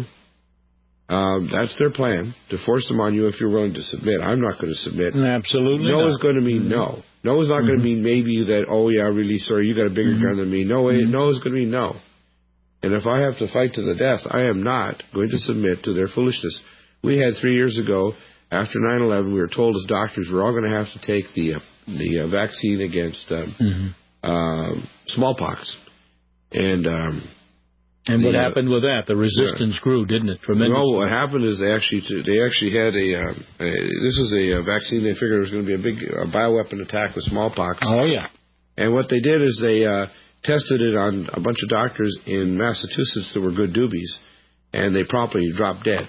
Um, that's their plan, to force them on you if you're willing to submit. I'm not going to submit. Absolutely No not. is going to mean no. No is not mm-hmm. going to mean maybe that, oh, yeah, really sorry, you got a bigger mm-hmm. gun than me. No, mm-hmm. no is going to mean no. And if I have to fight to the death, I am not going to submit to their foolishness. We had three years ago, after nine eleven, we were told as doctors we're all going to have to take the uh, the uh, vaccine against um, mm-hmm. uh, smallpox. And um, and what the, happened with that? The resistance uh, grew, didn't it? Tremendously. No, what happened is they actually they actually had a, um, a this was a, a vaccine they figured it was going to be a big a bioweapon attack with smallpox. Oh yeah. And what they did is they uh, tested it on a bunch of doctors in Massachusetts that were good doobies, and they promptly dropped dead.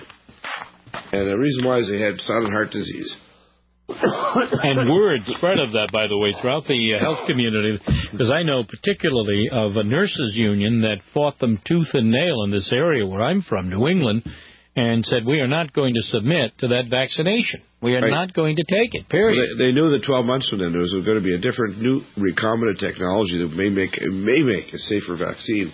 And the reason why is they had silent heart disease. And word spread of that, by the way, throughout the uh, health community, because I know particularly of a nurses' union that fought them tooth and nail in this area where I'm from, New England, and said, we are not going to submit to that vaccination. We are right. not going to take it, period. Well, they, they knew that twelve months from then there was going to be a different new recombinant technology that may make, may make a safer vaccine.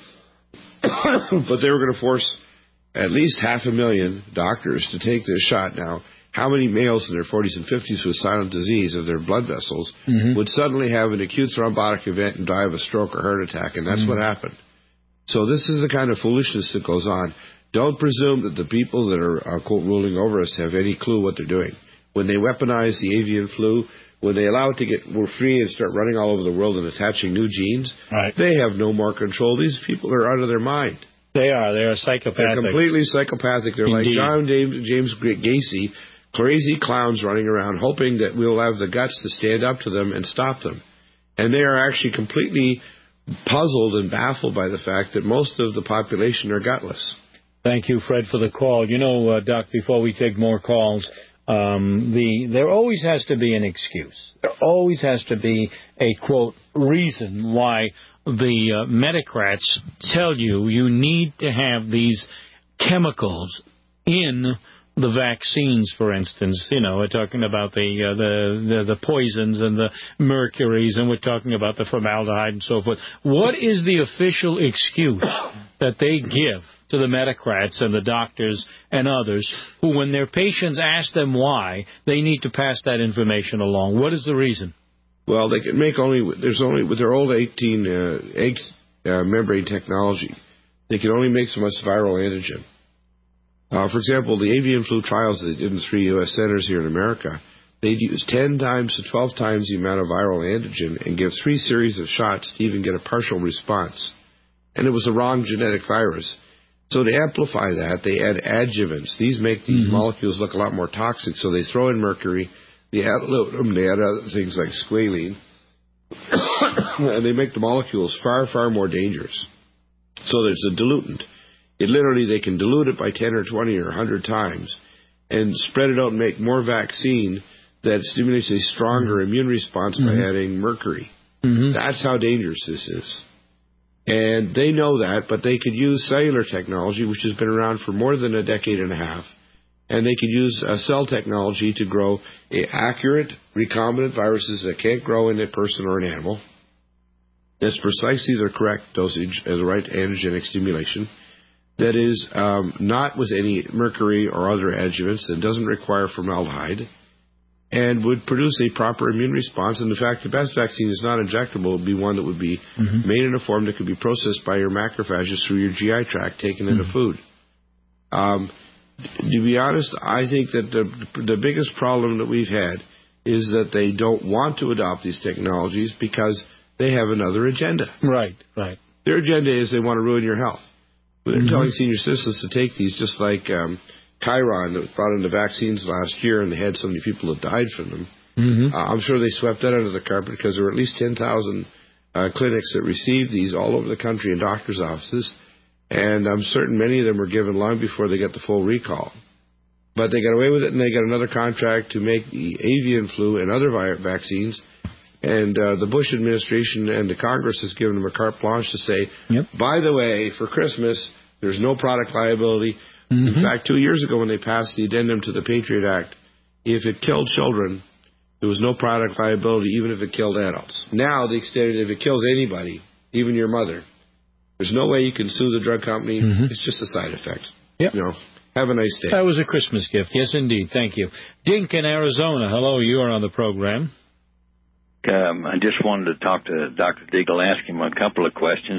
But they were going to force at least half a million doctors to take this shot. Now, how many males in their forties and fifties with silent disease of their blood vessels mm-hmm. would suddenly have an acute thrombotic event and die of a stroke or heart attack? And that's mm-hmm. what happened. So this is the kind of foolishness that goes on. Don't presume that the people that are, uh, quote, ruling over us have any clue what they're doing. When they weaponize the avian flu, when they allow it to get more free and start running all over the world and attaching new genes, right. they have no more control. These people are out of their mind. They are. They are psychopathic. They're completely psychopathic. They're Indeed. like John James Gacy, crazy clowns running around hoping that we'll have the guts to stand up to them and stop them. And they are actually completely puzzled and baffled by the fact that most of the population are gutless. Thank you, Fred, for the call. You know, uh, Doc, before we take more calls, um, the there always has to be an excuse. There always has to be a, quote, reason why the uh, medicrats tell you you need to have these chemicals in the vaccines, for instance. You know, we're talking about the, uh, the the the poisons and the mercuries, and we're talking about the formaldehyde and so forth. What is the official excuse that they give to the medicrats and the doctors and others who, when their patients ask them why, they need to pass that information along? What is the reason? Well, they can make only, there's only, with their old eighteen uh, egg uh, membrane technology, they can only make so much viral antigen. Uh, for example, the avian flu trials they did in three U S centers here in America, they'd use ten times to twelve times the amount of viral antigen and give three series of shots to even get a partial response. And it was the wrong genetic virus. So to amplify that, they add adjuvants. These make these mm-hmm. molecules look a lot more toxic, so they throw in mercury, they add aluminum, they add other things like squalene, and they make the molecules far, far more dangerous. So there's a dilutant. It literally, they can dilute it by ten or twenty or one hundred times and spread it out and make more vaccine that stimulates a stronger mm-hmm. immune response mm-hmm. by adding mercury. Mm-hmm. That's how dangerous this is. And they know that, but they could use cellular technology, which has been around for more than a decade and a half, and they could use uh, cell technology to grow a accurate recombinant viruses that can't grow in a person or an animal. That's precisely the correct dosage as the right antigenic stimulation. That is um, not with any mercury or other adjuvants, that doesn't require formaldehyde, and would produce a proper immune response. And in fact, the best vaccine is not injectable. It would be one that would be mm-hmm. made in a form that could be processed by your macrophages through your G I tract, taken mm-hmm. into food. Um, to be honest, I think that the, the biggest problem that we've had is that they don't want to adopt these technologies because they have another agenda. Right, right. Their agenda is they want to ruin your health. They're mm-hmm. telling senior citizens to take these, just like um, Chiron that brought in the vaccines last year, and they had so many people that died from them. Mm-hmm. Uh, I'm sure they swept that under the carpet because there were at least ten thousand uh, clinics that received these all over the country in doctors' offices, and I'm certain many of them were given long before they got the full recall. But they got away with it, and they got another contract to make the avian flu and other vi- vaccines. And uh, the Bush administration and the Congress has given them a carte blanche to say, yep. by the way, for Christmas, there's no product liability. Mm-hmm. In fact, two years ago when they passed the addendum to the Patriot Act, if it killed children, there was no product liability, even if it killed adults. Now, the extent if it kills anybody, even your mother, there's no way you can sue the drug company. Mm-hmm. It's just a side effect. Yep. You know, have a nice day. That was a Christmas gift. Yes, indeed. Thank you. Dink in Arizona. Hello, you are on the program. Um, I just wanted to talk to Doctor Deagle, ask him a couple of questions.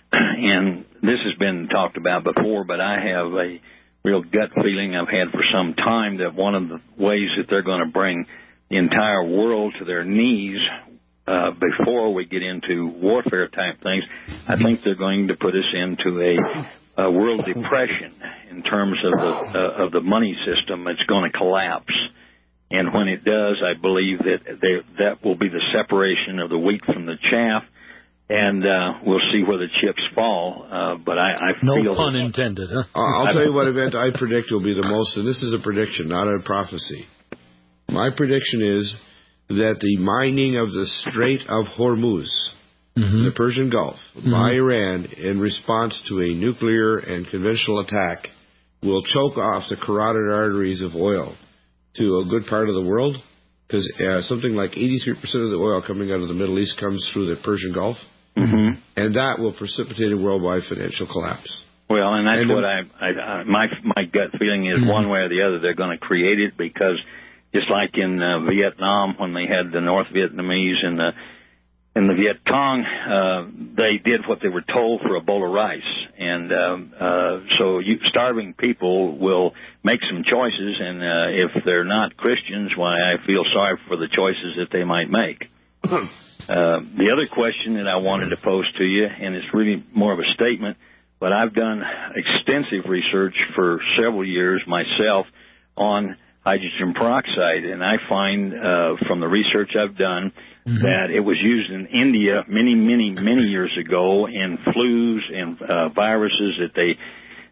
And this has been talked about before, but I have a real gut feeling I've had for some time that one of the ways that they're going to bring the entire world to their knees uh, before we get into warfare type things, I think they're going to put us into a, a world depression in terms of the, uh, of the money system. It's going to collapse. And when it does, I believe that there, that will be the separation of the wheat from the chaff, and uh, we'll see where the chips fall. Uh, but I, I no feel... No pun intended, huh? I'll tell you what event I predict will be the most, and this is a prediction, not a prophecy. My prediction is that the mining of the Strait of Hormuz, mm-hmm. the Persian Gulf, mm-hmm. by Iran in response to a nuclear and conventional attack will choke off the carotid arteries of oil to a good part of the world, because uh, something like eighty-three percent of the oil coming out of the Middle East comes through the Persian Gulf, mm-hmm. and that will precipitate a worldwide financial collapse. Well, and that's and what I, I, I my my gut feeling is, mm-hmm. one way or the other, they're going to create it, because just like in uh, Vietnam when they had the North Vietnamese and the and the Viet Cong, uh, they did what they were told for a bowl of rice. And um, uh, so you, starving people will make some choices, and uh, if they're not Christians, why, I feel sorry for the choices that they might make. uh, the other question that I wanted to pose to you, and it's really more of a statement, but I've done extensive research for several years myself on hydrogen peroxide, and I find uh, from the research I've done mm-hmm. that it was used in India many, many, many years ago in flus and uh, viruses that they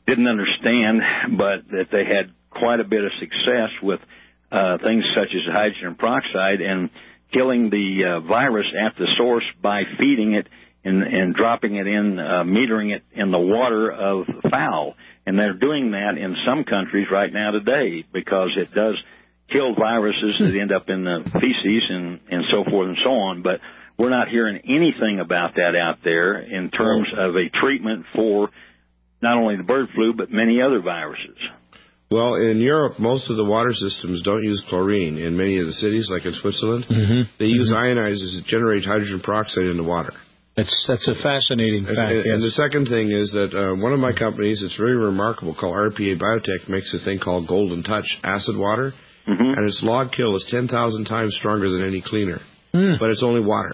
didn't understand, but that they had quite a bit of success with uh, things such as hydrogen peroxide and killing the uh, virus at the source by feeding it and, and dropping it in, uh, metering it in the water of fowl. And they're doing that in some countries right now today because it does kill viruses that end up in the feces and, and so forth and so on. But we're not hearing anything about that out there in terms of a treatment for not only the bird flu, but many other viruses. Well, in Europe, most of the water systems don't use chlorine. In many of the cities, like in Switzerland, mm-hmm. they use mm-hmm. ionizers that generate hydrogen peroxide in the water. That's that's a fascinating fact. And, yes. and the second thing is that uh, one of my companies, it's very remarkable, called R P A Biotech, makes a thing called Golden Touch acid water, mm-hmm. and its log kill is ten thousand times stronger than any cleaner. Mm. But it's only water.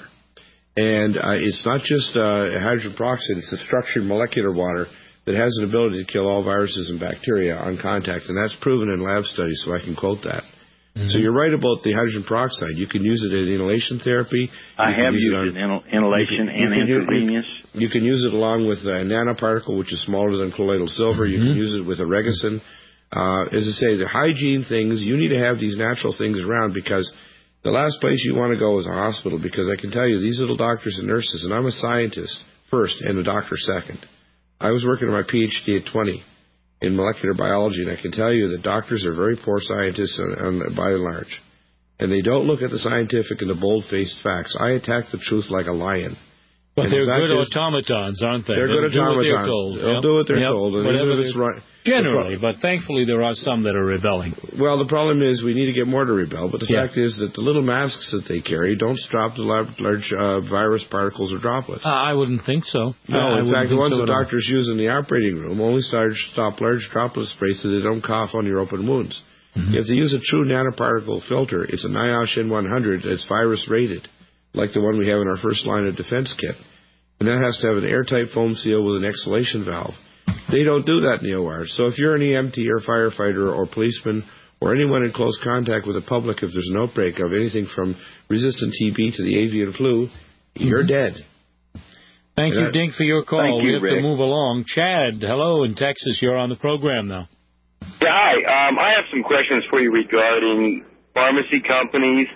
And uh, it's not just uh, hydrogen peroxide, it's a structured molecular water that has an ability to kill all viruses and bacteria on contact, and that's proven in lab studies, so I can quote that. Mm-hmm. So you're right about the hydrogen peroxide. You can use it in inhalation therapy. I you have use used it, on, it in inhalation you can, and you can, intravenous. You, you can use it along with a nanoparticle, which is smaller than colloidal silver. Mm-hmm. You can use it with a Regasin. Uh, as I say, the hygiene things, you need to have these natural things around because the last place you want to go is a hospital, because I can tell you, these little doctors and nurses, and I'm a scientist first and a doctor second. I was working on my P H D at twenty in molecular biology, and I can tell you that doctors are very poor scientists on, on, by and large. And they don't look at the scientific and the bold-faced facts. I attack the truth like a lion. But and they're the good is, automatons, aren't they? They're They'll good automatons. Do what they're told. They'll yep. do what they're yep. told. And Whatever even if it's right. Generally, but thankfully there are some that are rebelling. Well, the problem is we need to get more to rebel, but the yeah. fact is that the little masks that they carry don't stop the large uh, virus particles or droplets. Uh, I wouldn't think so. No, uh, in fact, the ones so the doctors use in the operating room only start stop large droplet sprays so they don't cough on your open wounds. Mm-hmm. If they use a true nanoparticle filter, it's a NIOSH N one hundred that's virus-rated, like the one we have in our first line of defense kit. And that has to have an airtight foam seal with an exhalation valve. They don't do that in the O R. So if you're an E M T or firefighter or policeman or anyone in close contact with the public, if there's an outbreak of anything from resistant T B to the avian flu, you're mm-hmm. dead. Thank and you, that, Dink, for your call. Thank we you, have Rick. to move along. Chad, hello in Texas. You're on the program now. Yeah, hi. Um, I have some questions for you regarding pharmacy companies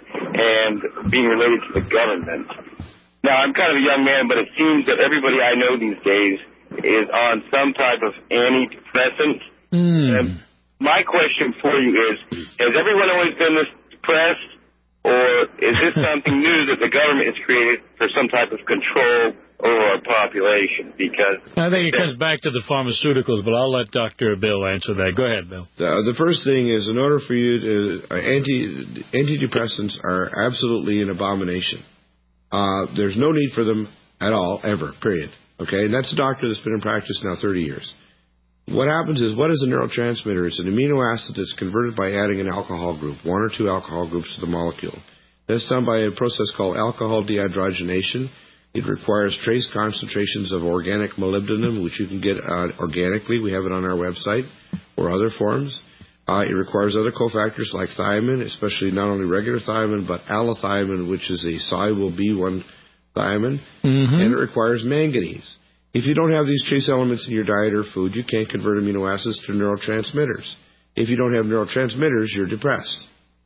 and being related to the government. Now, I'm kind of a young man, but it seems that everybody I know these days is on some type of antidepressant. Mm. And my question for you is, has everyone always been this depressed, or is this something new that the government has created for some type of control over our population? Because I think it comes back to the pharmaceuticals, but I'll let Doctor Bill answer that. Go ahead, Bill. The, the first thing is, in order for you to, uh, anti antidepressants are absolutely an abomination. Uh, there's no need for them at all, ever, period. Okay, and that's a doctor that's been in practice now thirty years. What happens is, what is a neurotransmitter? It's an amino acid that's converted by adding an alcohol group, one or two alcohol groups to the molecule. That's done by a process called alcohol dehydrogenation. It requires trace concentrations of organic molybdenum, which you can get uh, organically. We have it on our website, or other forms. Uh, it requires other cofactors like thiamine, especially not only regular thiamine, but allithiamine, which is a soluble B one thiamine. Mm-hmm. And it requires manganese. If you don't have these trace elements in your diet or food, you can't convert amino acids to neurotransmitters. If you don't have neurotransmitters, you're depressed.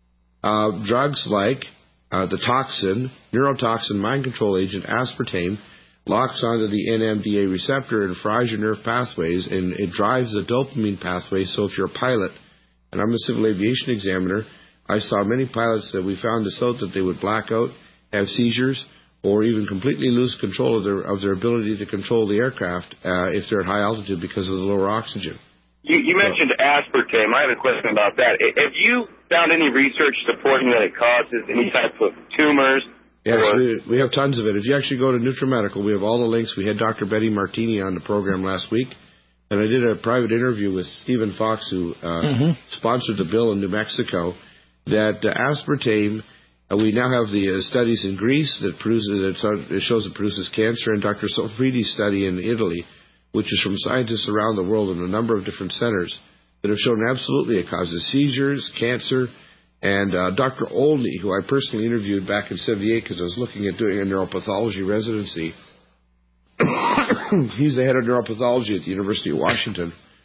Uh, drugs like uh, the toxin, neurotoxin mind control agent, aspartame, locks onto the N M D A receptor and fries your nerve pathways, and it drives the dopamine pathway. So if you're a pilot, and I'm a civil aviation examiner, I saw many pilots that we found this out that they would black out, have seizures, or even completely lose control of their of their ability to control the aircraft uh, if they're at high altitude because of the lower oxygen. You, you mentioned aspartame. I have a question about that. Have you found any research supporting that it causes any type of tumors? Yes, we, we have tons of it. If you actually go to NutriMedical, we have all the links. We had Doctor Betty Martini on the program last week, and I did a private interview with Stephen Fox, who uh, mm-hmm. sponsored the bill in New Mexico, that uh, aspartame, uh, we now have the uh, studies in Greece that produces, it shows it produces cancer, and Doctor Solfridi's study in Italy, which is from scientists around the world in a number of different centers, that have shown absolutely it causes seizures, cancer. And uh, Doctor Olney, who I personally interviewed back in seventy-eight because I was looking at doing a neuropathology residency, he's the head of neuropathology at the University of Washington.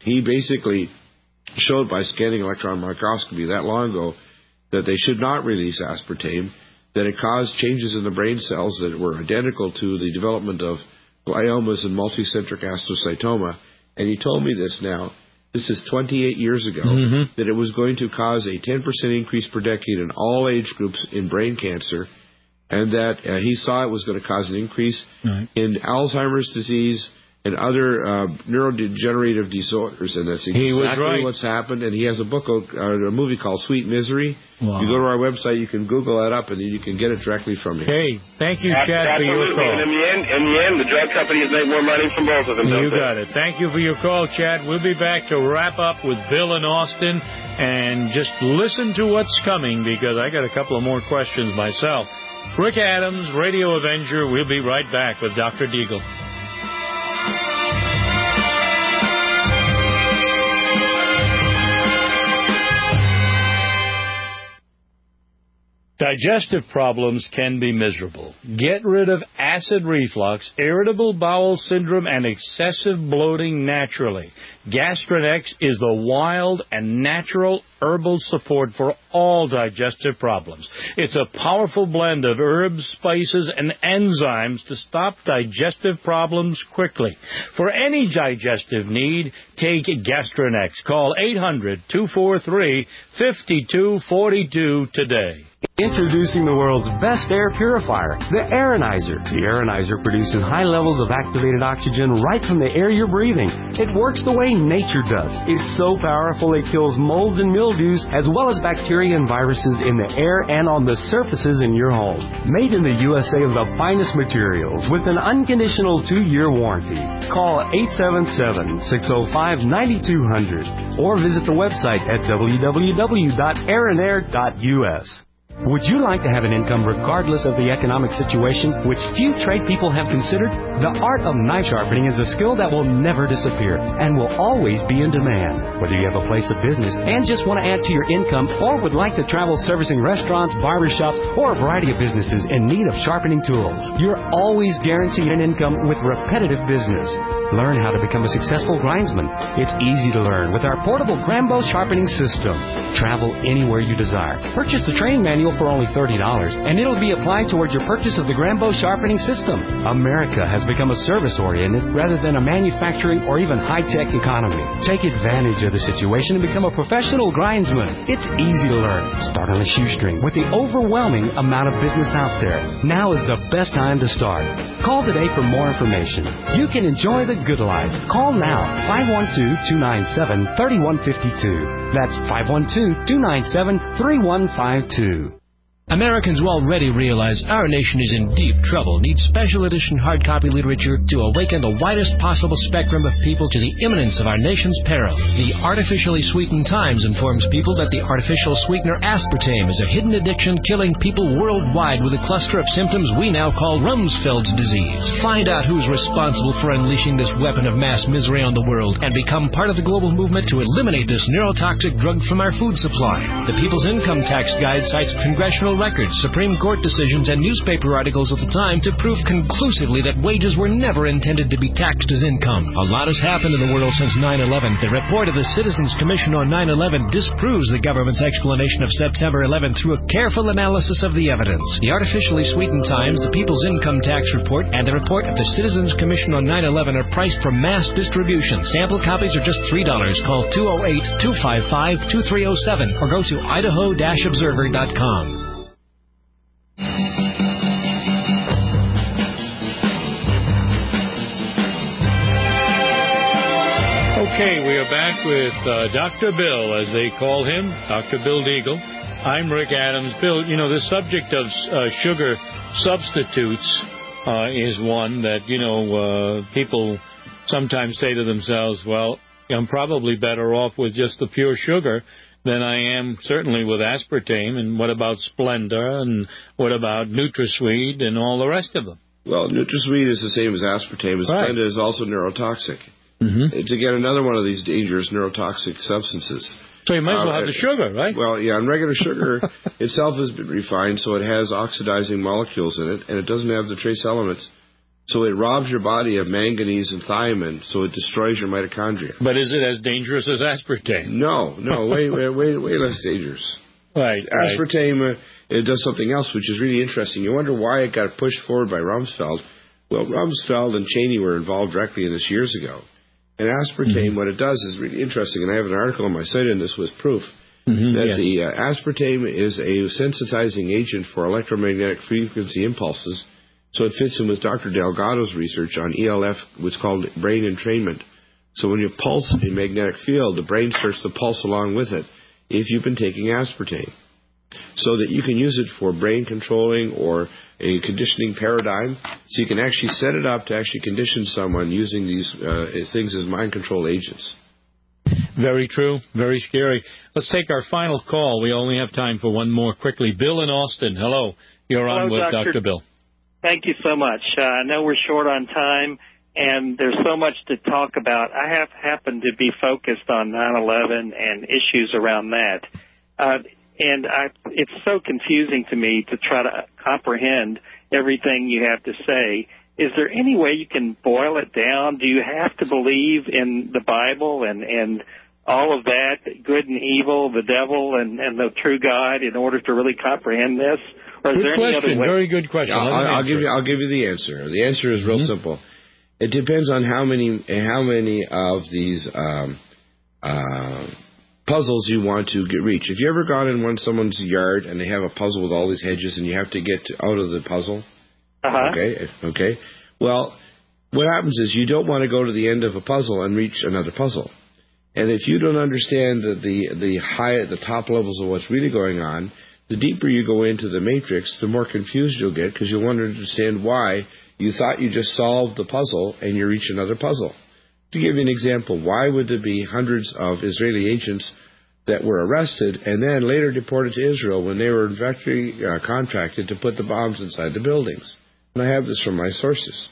he basically showed by scanning electron microscopy that long ago that they should not release aspartame, that it caused changes in the brain cells that were identical to the development of gliomas and multicentric astrocytoma. And he told me this now, this is twenty-eight years ago, mm-hmm. that it was going to cause a ten percent increase per decade in all age groups in brain cancer, and that uh, he saw it was going to cause an increase right. in Alzheimer's disease and other uh, neurodegenerative disorders, and that's exactly right. what's happened. And he has a book, uh, a movie called Sweet Misery. Wow. You go to our website, you can Google that up, and you can get it directly from him. Hey, thank you, Chad, Absolutely. for your call. And in the end, in the end, the drug companies make more money from both of them. You don't got they? it. Thank you for your call, Chad. We'll be back to wrap up with Bill in Austin, and just listen to what's coming, because I got a couple of more questions myself. Rick Adams, Radio Avenger. We'll be right back with Doctor Deagle. Digestive problems can be miserable. Get rid of acid reflux, irritable bowel syndrome, and excessive bloating naturally. Gastrinex is the wild and natural herbal support for all digestive problems. It's a powerful blend of herbs, spices, and enzymes to stop digestive problems quickly. For any digestive need, take Gastrinex. Call eight hundred, two four three, five two four two today. Introducing the world's best air purifier, the Aironizer. The Aironizer produces high levels of activated oxygen right from the air you're breathing. It works the way nature does. It's so powerful it kills molds and mildews as well as bacteria and viruses in the air and on the surfaces in your home. Made in the U S A of the finest materials with an unconditional two-year warranty. Call eight seven seven, six oh five, nine two zero zero or visit the website at w w w dot aeronair dot u s. Would you like to have an income regardless of the economic situation, which few trade people have considered? The art of knife sharpening is a skill that will never disappear and will always be in demand. Whether you have a place of business and just want to add to your income, or would like to travel servicing restaurants, barbershops, or a variety of businesses in need of sharpening tools, you're always guaranteed an income with repetitive business. Learn how to become a successful grindsman. It's easy to learn with our portable Grambo sharpening system. Travel anywhere you desire. Purchase the training manual for only thirty dollars, and it'll be applied towards your purchase of the Grambo sharpening system. America has become a service-oriented rather than a manufacturing or even high-tech economy. Take advantage of the situation and become a professional grindsman. It's easy to learn. Start on a shoestring with the overwhelming amount of business out there. Now is the best time to start. Call today for more information. You can enjoy the good life. Call now, five one two, two nine seven, three one five two. That's five one two, two nine seven, three one five two. Americans will already realize our nation is in deep trouble, needs special edition hard copy literature to awaken the widest possible spectrum of people to the imminence of our nation's peril. The Artificially Sweetened Times informs people that the artificial sweetener aspartame is a hidden addiction killing people worldwide with a cluster of symptoms we now call Rumsfeld's disease. Find out who's responsible for unleashing this weapon of mass misery on the world and become part of the global movement to eliminate this neurotoxic drug from our food supply. The People's Income Tax Guide cites congressional records, Supreme Court decisions, and newspaper articles of the time to prove conclusively that wages were never intended to be taxed as income. A lot has happened in the world since nine eleven. The report of the Citizens Commission on nine eleven disproves the government's explanation of September eleventh through a careful analysis of the evidence. The Artificially Sweetened Times, the People's Income Tax Report, and the report of the Citizens Commission on nine eleven are priced for mass distribution. Sample copies are just three dollars. Call two oh eight, two five five, two three oh seven or go to idaho dash observer dot com. Okay, we are back with uh, Doctor Bill, as they call him, Doctor Bill Deagle. I'm Rick Adams. Bill, you know, the subject of uh, sugar substitutes uh, is one that, you know, uh, people sometimes say to themselves, well, I'm probably better off with just the pure sugar than I am certainly with aspartame. And what about Splenda? And what about NutraSweet and all the rest of them? Well, NutraSweet is the same as aspartame. Right. Splenda is also neurotoxic. Mm-hmm. It's, again, another one of these dangerous neurotoxic substances. So you might as well uh, have the sugar, right? Well, yeah, and regular sugar itself has been refined, so it has oxidizing molecules in it, and it doesn't have the trace elements So it robs your body of manganese and thiamine, so it destroys your mitochondria. But is it as dangerous as aspartame? No, no, way, way, way, way less dangerous. Right. Aspartame right. Uh, it does something else, which is really interesting. You wonder why it got pushed forward by Rumsfeld. Well, Rumsfeld and Cheney were involved directly in this years ago. And aspartame, mm-hmm. what it does is really interesting, and I have an article on my site on this with proof, mm-hmm, that yes. the uh, aspartame is a sensitizing agent for electromagnetic frequency impulses, so it fits in with Doctor Delgado's research on E L F, what's called brain entrainment. So when you pulse a magnetic field, the brain starts to pulse along with it if you've been taking aspartame, so that you can use it for brain controlling or a conditioning paradigm, so you can actually set it up to actually condition someone using these uh, things as mind control agents. Very true. Very scary. Let's take our final call. We only have time for one more quickly. Bill in Austin. Hello. You're Hello, on with Doctor Doctor Bill. Thank you so much. Uh, I know we're short on time, and there's so much to talk about. I have happened to be focused on nine eleven and issues around that. Uh, And I, it's so confusing to me to try to comprehend everything you have to say. Is there any way you can boil it down? Do you have to believe in the Bible and, and all of that, good and evil, the devil and, and the true God, in order to really comprehend this? Or is good there question. any other way? Very good question. I'll, I'll, I'll give you. I'll give you the answer. The answer is real mm-hmm. simple. It depends on how many how many of these Um, uh, puzzles you want to get reach. If you ever gone in one someone's yard and they have a puzzle with all these hedges and you have to get to, out of the puzzle, uh-huh. okay, okay. Well, what happens is you don't want to go to the end of a puzzle and reach another puzzle. And if you don't understand the the, the high, the top levels of what's really going on, the deeper you go into the matrix, the more confused you'll get, because you'll want to understand why you thought you just solved the puzzle and you reach another puzzle. To give you an example, why would there be hundreds of Israeli agents that were arrested and then later deported to Israel when they were factory uh, contracted to put the bombs inside the buildings? And I have this from my sources.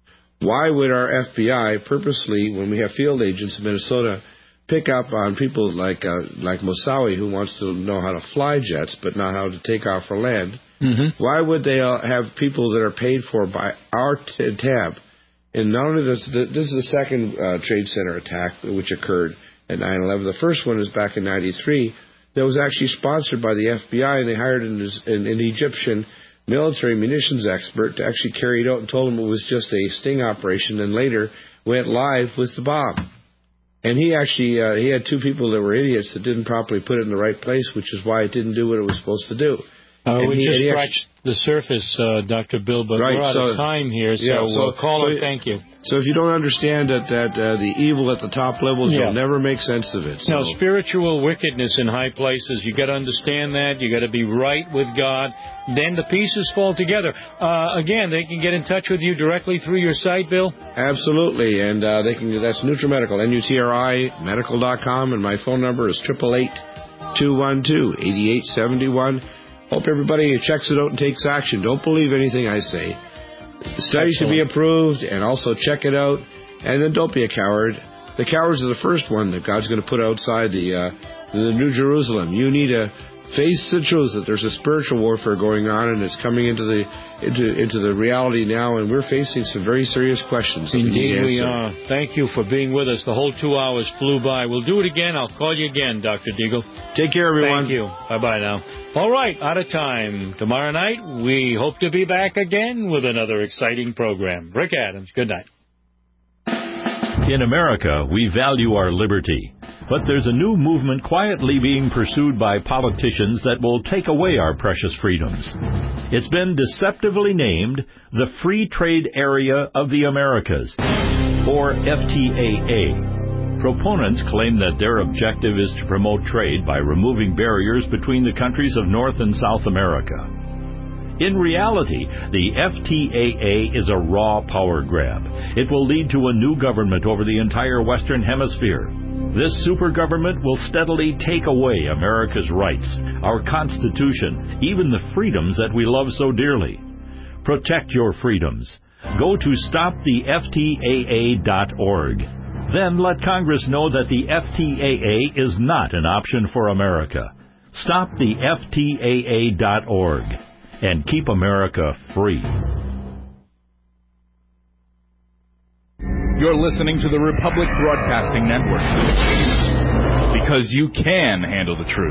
Why would our F B I purposely, when we have field agents in Minnesota, pick up on people like uh, like Moussaoui, who wants to know how to fly jets but not how to take off or land? Mm-hmm. Why would they uh, have people that are paid for by our t- tab? And not only this, this is the second uh, Trade Center attack which occurred at nine eleven. The first one is back in ninety-three. That was actually sponsored by the F B I, and they hired an, an, an Egyptian military munitions expert to actually carry it out and told him it was just a sting operation, and later went live with the bomb. And he actually uh, he had two people that were idiots that didn't properly put it in the right place, which is why it didn't do what it was supposed to do. Uh, we he, just he scratched actually, the surface, uh, Doctor Bill, but right, we're out so, of time here, so, yeah, so uh, caller, so, thank you. So if you don't understand that, that uh, the evil at the top levels, yeah. you'll never make sense of it. So. Now, spiritual wickedness in high places, you got to understand that. You got to be right with God. Then the pieces fall together. Uh, again, they can get in touch with you directly through your site, Bill? Absolutely, and uh, they can. That's NutriMedical, N U T R I, medical dot com, and my phone number is eight eight eight, two one two, eight eight seven one. Hope everybody checks it out and takes action. Don't believe anything I say. The study should be approved, and also check it out. And then don't be a coward. The cowards are the first one that God's going to put outside the uh, the New Jerusalem. You need to face the truth that there's a spiritual warfare going on, and it's coming into the into into the reality now, and we're facing some very serious questions. Indeed we are. Thank you for being with us. The whole two hours flew by. We'll do it again. I'll call you again, Doctor Deagle. Take care, everyone. Thank you. Bye-bye now. All right, out of time. Tomorrow night, we hope to be back again with another exciting program. Rick Adams, good night. In America, we value our liberty. But there's a new movement quietly being pursued by politicians that will take away our precious freedoms. It's been deceptively named the Free Trade Area of the Americas, or F T A A. Proponents claim that their objective is to promote trade by removing barriers between the countries of North and South America. In reality, the F T A A is a raw power grab. It will lead to a new government over the entire Western Hemisphere. This super government will steadily take away America's rights, our Constitution, even the freedoms that we love so dearly. Protect your freedoms. Go to stop the F T A A dot org. Then let Congress know that the F T A A is not an option for America. Stop the F T A A dot org and keep America free. You're listening to the Republic Broadcasting Network. Because you can handle the truth.